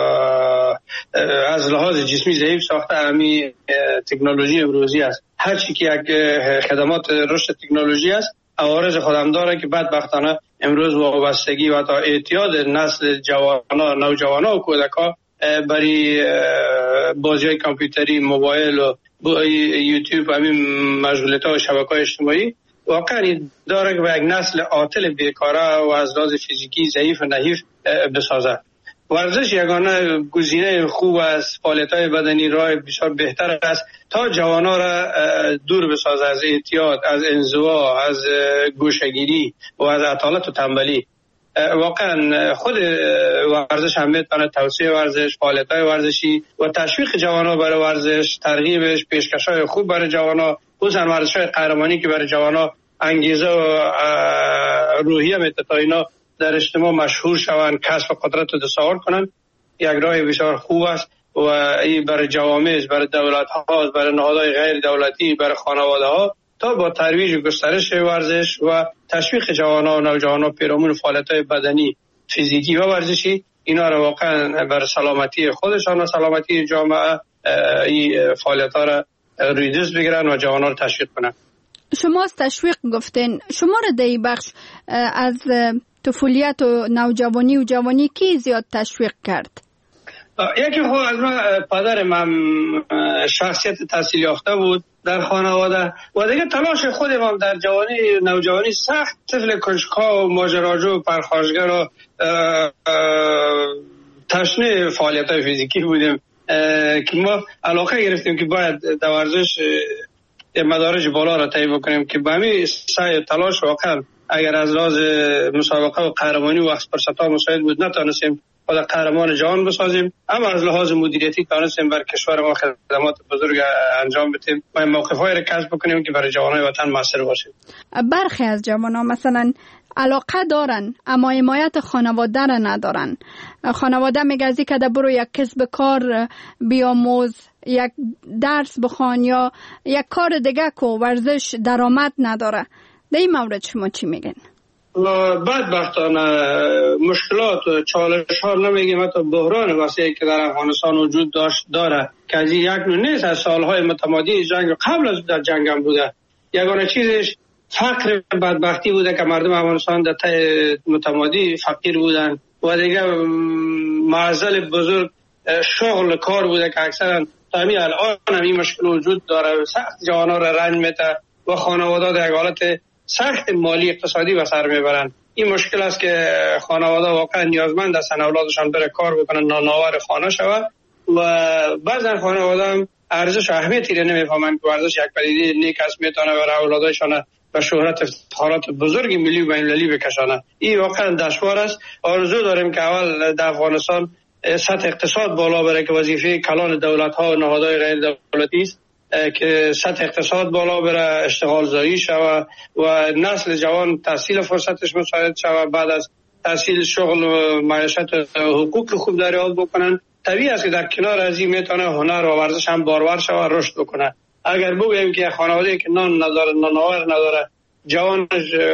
از لحاظ جسمی ضعیف ساخته همین تکنولوژی امروزی است. هر چی که یک خدمات رشد تکنولوژی است عوارض خودم داره که بدبختانه امروز وابستگی و حتی اعتیاد نسل جوانا، نوجوانا و کودکا برای بازی‌های کامپیوتری، موبایل و یوتیوب، همین مشغولیت‌ها و شبکه‌های اجتماعی واقعا داره که یک نسل عاطل بیکاره و از لحاظ فیزیکی ضعیف و نحیف بسازه. ورزش یگانه گزینه خوب است، فعالیت‌های بدنی راه بسیار بهتر است تا جوانان را دور بسازد از اعتیاد، از انزوا، از گوشه‌گیری و از عطالت و تنبلی. واقعا خود ورزش هم میتونه توسعه ورزش، فعالیت‌های ورزشی و تشویق جوانان برای ورزش، ترغیبش، پیشکش‌های خوب برای جوانان، خصوصا ورزش‌های قهرمانی که برای جوانان انگیزه و روحیه میده تا اینا در اجتماع مشهور شوند، کسب قدرت و تصاور کنند. یک راه بسیار خوب است و این برای جوامع، برای دولت‌ها، برای نهادهای غیر دولتی، برای خانواده‌ها تا با ترویج و گسترش ورزش و تشویق جوانان و نوجوانان پیرامون فعالیت‌های بدنی، فیزیکی و ورزشی، اینا را واقعا برای سلامتی خودشان و سلامتی جامعه این فعالیت‌ها را رویدست بگیرن و جوانان را تشویق کنند. شما از تشویق گفتین، شما را در این بخش از طفولیت و نوجوانی و جوانی کی زیاد تشویق کرد؟ یکی خود از من پدر من شخصیت تحصیل یافته بود در خانواده و دیگه تلاش خودم در جوانی نوجوانی سخت طفل کنجکاو و ماجراجو و پرخاشگر و تشنه فعالیت‌های فیزیکی بودیم که ما علاقه گرفتیم که باید در ورزش مدارج بالا را طی بکنیم که به همین سعی تلاش واقعا اگر از لحاظ مسابقه و قهرمانی و فرصت‌ها مساعد بود نتونستیم خود قهرمان جهان بسازیم، اما از لحاظ مدیریتی تونستیم بر کشور ما خدمات بزرگ انجام بدیم و موقف‌هایی را کسب بکنیم که برای جوانان وطن موثر باشه. برخی از جوانان مثلا علاقه دارن اما حمایت خانواده را ندارن. خانواده میگه از اینکه برو یک کسب کار بیاموز، یک درس بخوان یا یک کار دیگه که ورزش درآمد نداره. در این مورد شما چی میگن؟ بدبختانه مشکلات و چالش ها نمیگیم، حتی بحران وسیعی که در افغانستان وجود داشت داره که از یک نوع نیست، از سالهای متمادی جنگ قبل از در جنگ هم بوده. یگانه چیزش فقر بدبختی بوده که مردم افغانستان در طی متمادی فقیر بودن و دیگه معضل بزرگ شغل کار بوده که اکثرا تا همین الان هم این مشکل وجود داره، سخت جوانان را رنج میده و خانواده در حالت سخت مالی اقتصادی به سر میبرن. این مشکل است که خانواده واقعا نیازمند هستند اولادشان بره کار بکنن، نانآور خانه شود و بعضا خانواده هم ارزش و اهمیتی را نمیفهمند که ورزش یک پدیده نیک است، میتونه برای اولادشان و شهرت افتخارات بزرگ ملی و بین‌المللی بکشانه. این واقعا دشوار است. آرزو داریم که اول در افغانستان سطح اقتصاد بالا بره که وظیفه کلان دولت‌ها و نهادهای غیر دولتی است که سطح اقتصاد بالا بره، اشتغال زایی شود و نسل جوان تحصیل فرصتش مساعد شود، بعد از تحصیل شغل و معیشت و حقوق خوب دریافت بکنن. طبیعی است که در کنار از این میتونه هنر و ورزش هم بارور شود، رشد بکنه. اگر بگوییم که خانواده که نان نداره، نانآور نداره، جوانش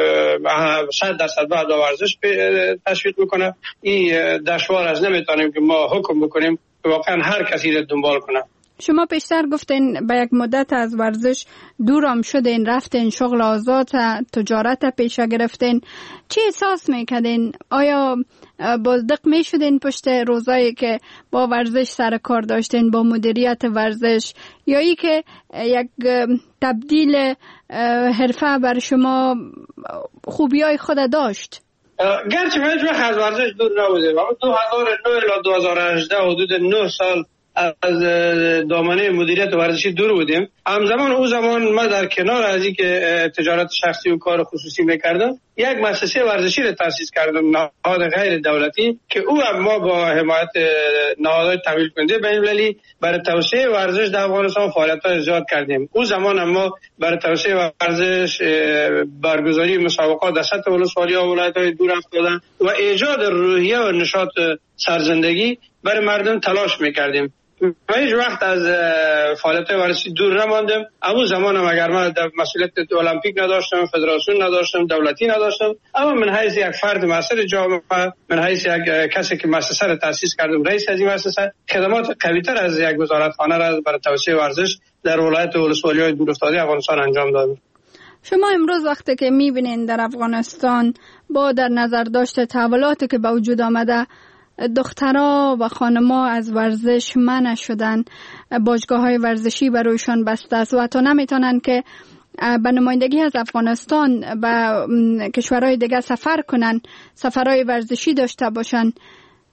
صد درصد بعد ورزش تشویق میکنه، این دشوار است. نمیتونیم که ما حکم بکنیم که واقعا هر کسی را دنبال کنه. شما پیشتر گفتین به یک مدت از ورزش دورم شدین، رفتین شغل آزاد، تجارت پیشه گرفتین. چی احساس میکردین؟ آیا بازدق میشدین پشت روزایی که با ورزش سر کار داشتین، با مدیریت ورزش، یا ای که یک تبدیل حرفه بر شما خوبیای خود داشت؟ گرچه من هیچ وقت از ورزش دور نبودیم، اما دو هزار و نه الی دو هزار و هجده حدود نه سال از دامنه مدیریت ورزشی دور بودیم. همزمان او زمان ما در کنار از این که تجارت شخصی و کار خصوصی میکردم، یک مؤسسه ورزشی را تأسیس کردم، نهاد غیر دولتی، که او هم ما با حمایت نهادهای تمویل کننده بین‌المللی برای توسعه ورزش در افغانستان فعالیت‌های زیاد کردیم. او زمان هم ما برای توسعه ورزش برگزاری مسابقات در سطح ولسوالی‌ها و ولایت‌های دور افتادن و ایجاد روحیه و نشاط سرزندگی برای مردم تلاش میکردیم. من هیچ وقت از فعالیت ورزشی دور نماندم. اما زمانم اگر من در مسئولیت المپیک نداشتم، فدراسیون نداشتم، دولتی نداشتم، اما من حیث یک فرد مسئول جامعه، من حیث یک کسی که مؤسسه را تأسیس کردم، رئیس از این مؤسسه، خدمات قوی‌تر از یک وزارتخانه را برای توسعه ورزش در ولایت ولسوالی‌های دورافتاده افغانستان انجام دادم. شما امروز وقتی که می‌بینید در افغانستان با در نظر داشته تحولاتی که به وجود آمده، دخترها و خانم‌ها از ورزش منع شدن، باشگاه‌های ورزشی برایشان بسته است و حتی نمیتونن که به نمایندگی از افغانستان به کشورهای دیگه سفر کنن، سفرهای ورزشی داشته باشن.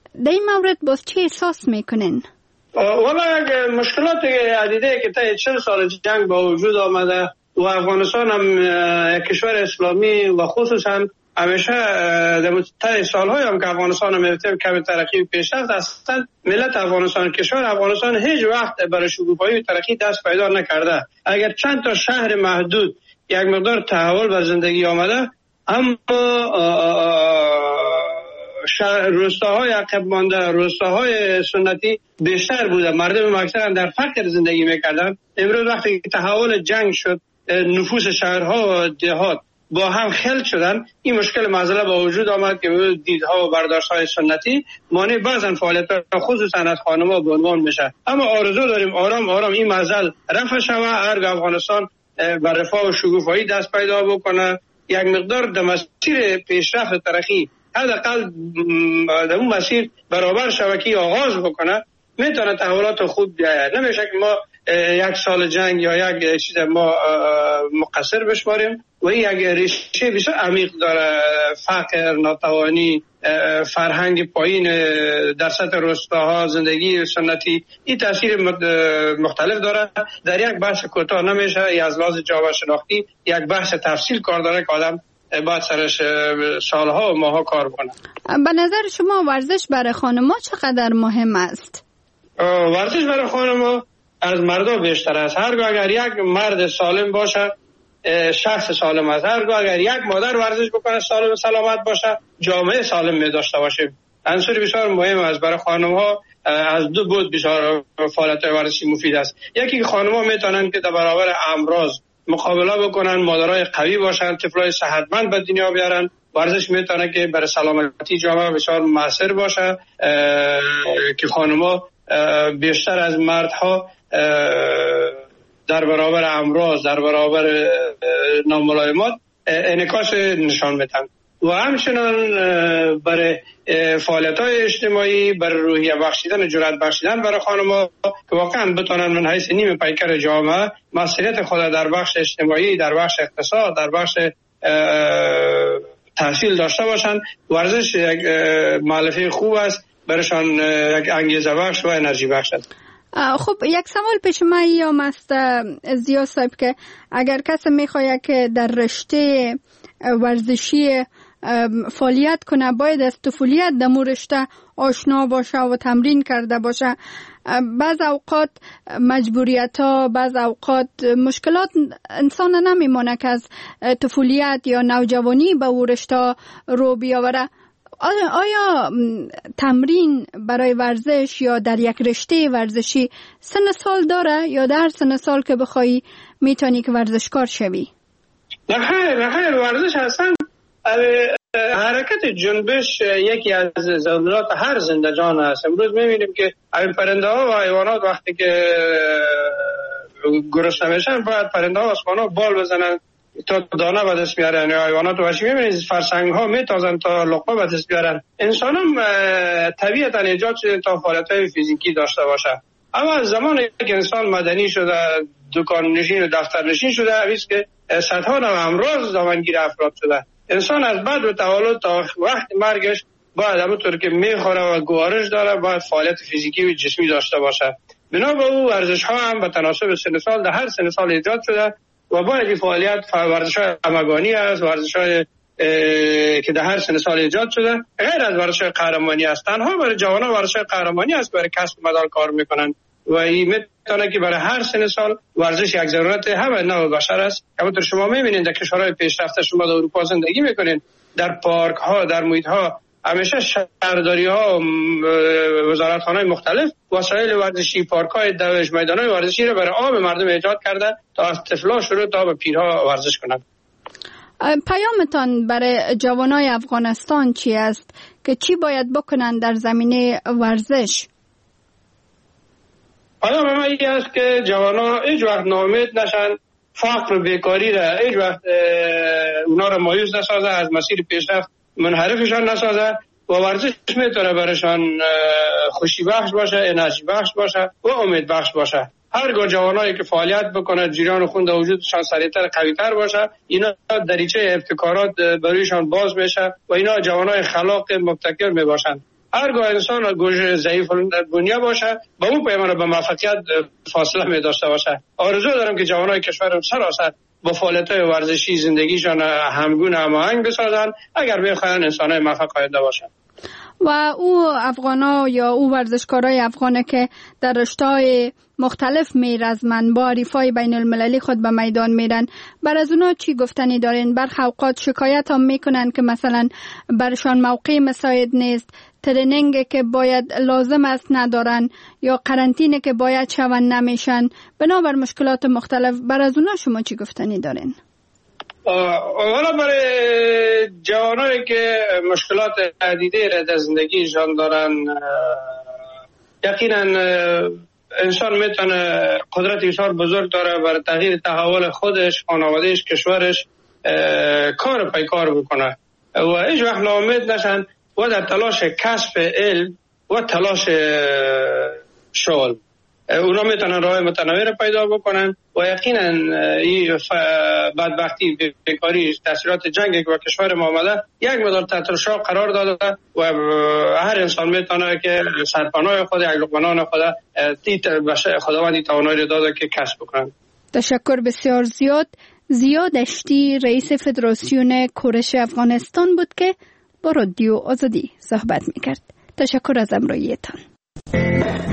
در این مورد باز چه احساس میکنین؟ والا مشکلات عدیده که تا چهل سال جنگ با وجود آمده و افغانستان هم کشور اسلامی و خصوصا همیشه در طی سالهای هم که افغانستان هم کم ترقی و پیشرفت اصلا ملت افغانستان کشور افغانستان هیچ وقت برای شکوفایی و ترقی دست پیدا نکرده. اگر چند تا شهر محدود یک مقدار تحول بر زندگی آمده، اما روستاهای عقب مانده، روستاهای سنتی بیشتر بوده. مردم اکثرا در فقر زندگی میکردن. امروز وقتی تحول جنگ شد، نفوس شهرها و دهات با هم خلط شدن، این مشکل معضله با وجود آمد که دیدها و برداشت‌های سنتی مانع بعضن فعالیت‌ها خصوصا از خانم‌ها به عنوان میشه. اما آرزو داریم آرام آرام این معضل رفع شود، ارگ افغانستان بر رفاه و شکوفایی دست پیدا بکنه، یک مقدار در مسیر پیشرفت و ترقی حداقل در اون مسیر برابر شبکی آغاز بکنه، میتونه تحولات خوب بیاید. نمیشه که ما یک سال جنگ یا یک چیز ما مقصر بشماریم و این یک ریشه بسیار عمیق داره. فقر، ناتوانی، فرهنگ پایین در سطح روستاها، زندگی سنتی، این تاثیر مختلف داره. در یک بحث کوتاه نمیشه، از لحاظ جامعه شناختی یک بحث تفصیل کار داره که آدم باید سرش سالها و ماها کار کنه. به نظر شما ورزش برای خانم‌ها چقدر مهم است؟ ورزش برای خانم‌ها از مردها بیشتر است. هرگاه اگر یک مرد سالم باشه، شخص سالم است. هرگاه اگر یک مادر ورزش بکنه، سالم و سلامت باشه، جامعه سالم می داشته باشیم. عنصر بسیار مهم است برای خانم‌ها. از دو بود بسیار فعالیت ورزشی مفید است. یکی که خانم‌ها میتونن که در برابر امراض مقابله بکنن، مادرای قوی باشن، طفلای صحتمند به دنیا بیارن. ورزش میتونه که برای سلامتی جامعه بسیار موثر باشه که خانم‌ها بیشتر از مردها در برابر امراض، در برابر ناملایمات انعکاس نشان میدن و همچنان برای فعالیت‌های اجتماعی، برای روحیه بخشیدن، جرأت بخشیدن برای خانم‌ها که واقعا بتونن من حیث نیم پیکر جامعه مسئولیت خود در بخش اجتماعی، در بخش اقتصاد، در بخش تحصیل داشته باشن. ورزش یک مؤلفه خوب است، برایشان یک انگیزه بخش و انرژی بخش است. خب یک سوال پیش من ایام است زیا صاحب که اگر کسی میخواد که در رشته ورزشی فعالیت کنه، باید از طفولیت در مو رشته آشنا باشه و تمرین کرده باشه. بعض اوقات مجبوریت ها، بعض اوقات مشکلات انسان نمیمونه که از طفولیت یا نوجوانی به او رشته رو بیاوره. آیا تمرین برای ورزش یا در یک رشته ورزشی سن سال داره یا در سن سال که بخوای میتونی که ورزشکار شوی؟ نه خیر، نه خیر. ورزش اصلا حرکت جنبش یکی از ضرورات هر زنده جان است. امروز میبینیم که این پرنده ها و حیوانات وقتی که گرسنه میشن باید پرنده ها و اسبان ها بال بزنن تا دانه به دست بیارن. یا حیوانات وحشی میبینید فرسنگ ها میتازن تا لقمه به دست بیارن. انسان هم طبیعتا ایجاد شده تا فعالیت های فیزیکی داشته باشه. اما از زمانی که انسان مدنی شده، دکان نشین و دفتر نشین شده، هیچ که صدها نوع امراض دامنگیر افراد شده. انسان از بعد و تولد تا وقت مرگش باید همونطور که میخوره و گوارش داره باید فعالیت فیزیکی و جسمی داشته باشه. بنا به او ورزش ها هم به تناسب سن سال در هر سن سال ایجاد شده و باید این فعالیت ورزش های همگانی است، ورزش های که در هر سن سال ایجاد شده، غیر از ورزش های قهرمانی است. تنها برای جوانان ورزش های قهرمانی است برای کسب مدال کار میکنن و این میتونه که برای هر سن سال ورزش یک ضرورت همه نوع بشر است. همونطور شما میبینید در کشورهای پیشرفته، شما در اروپا زندگی میکنین، در پارک ها، در محیط ها همیشه شهرداری ها، وزارت خانه مختلف وسایل ورزشی، پارک های دوش، میدان های ورزشی رو برای عام مردم ایجاد کرده تا از طفلا شروع تا به پیرها ورزش کنند. پیامتان برای جوانای افغانستان چی است که چی باید بکنن در زمینه ورزش؟ پیام من این است که جوانا هیچ وقت ناامید نشن، فقر و بیکاری را هیچ وقت اونا را مایوس نسازه، از مسیر پیشرفت منحرفشان نسازه و ورزش میتونه برایشان خوشی بخش باشه، انرژی بخش باشه و امید بخش باشه. هرگاه جوانایی که فعالیت بکنه، جریان خون در وجودشان سریعتر قویتر باشه، اینا دریچه ابتکارات برایشان باز میشه و اینا جوانای خلاق مبتکر میباشن. هرگاه انسان گوش ضعیف البنیه باشه با اون پیمان به موفقیت فاصله می داشته باشه. آرزو دارم که جوانای کشورم سراسر با فعالیت‌های ورزشی زندگیشان همگون هماهنگ بسازن اگر بخواهند انسان‌های موفق آینده باشند. و او افغانا یا او ورزشکارای افغانه که در رشته‌های مختلف میرزمن با حریفای بین المللی خود به میدان میرن، بر از اونا چی گفتنی دارین؟ برخی اوقات شکایت هم میکنن که مثلا برشان موقع مساعد نیست، ترینینگ که باید لازم است ندارن یا قرنطینه که باید شون نمیشن، بنابر مشکلات مختلف. بر از اونا شما چی گفتنی دارین؟ حالا برای جوانایی که مشکلات عدیده را در زندگیشان دارن، یقینا انسان میتونه قدرت بسیار بزرگ داره برای تغییر تحول خودش، خانوادهش، کشورش کار پای کار بکنه و هیچ وقت ناامید نشن و در تلاش کسب علم و تلاش شغل اونا میتونن راه متنوع پیدا بکنن و یقینا این بدبختی بیکاری تاثیرات جنگی که با کشور ما آمده یک مقدار تحت شعاع قرار داده و هر انسان میتونه که سرپناه خود یک لقمه خود تیت بشه خداوندی توانایی داده که کسب بکنن. تشکر بسیار زیاد. زیاد اشتی رئیس فدراسیون کورش افغانستان بود که با رادیو آزادی صحبت میکرد. تشکر از همراهیتان.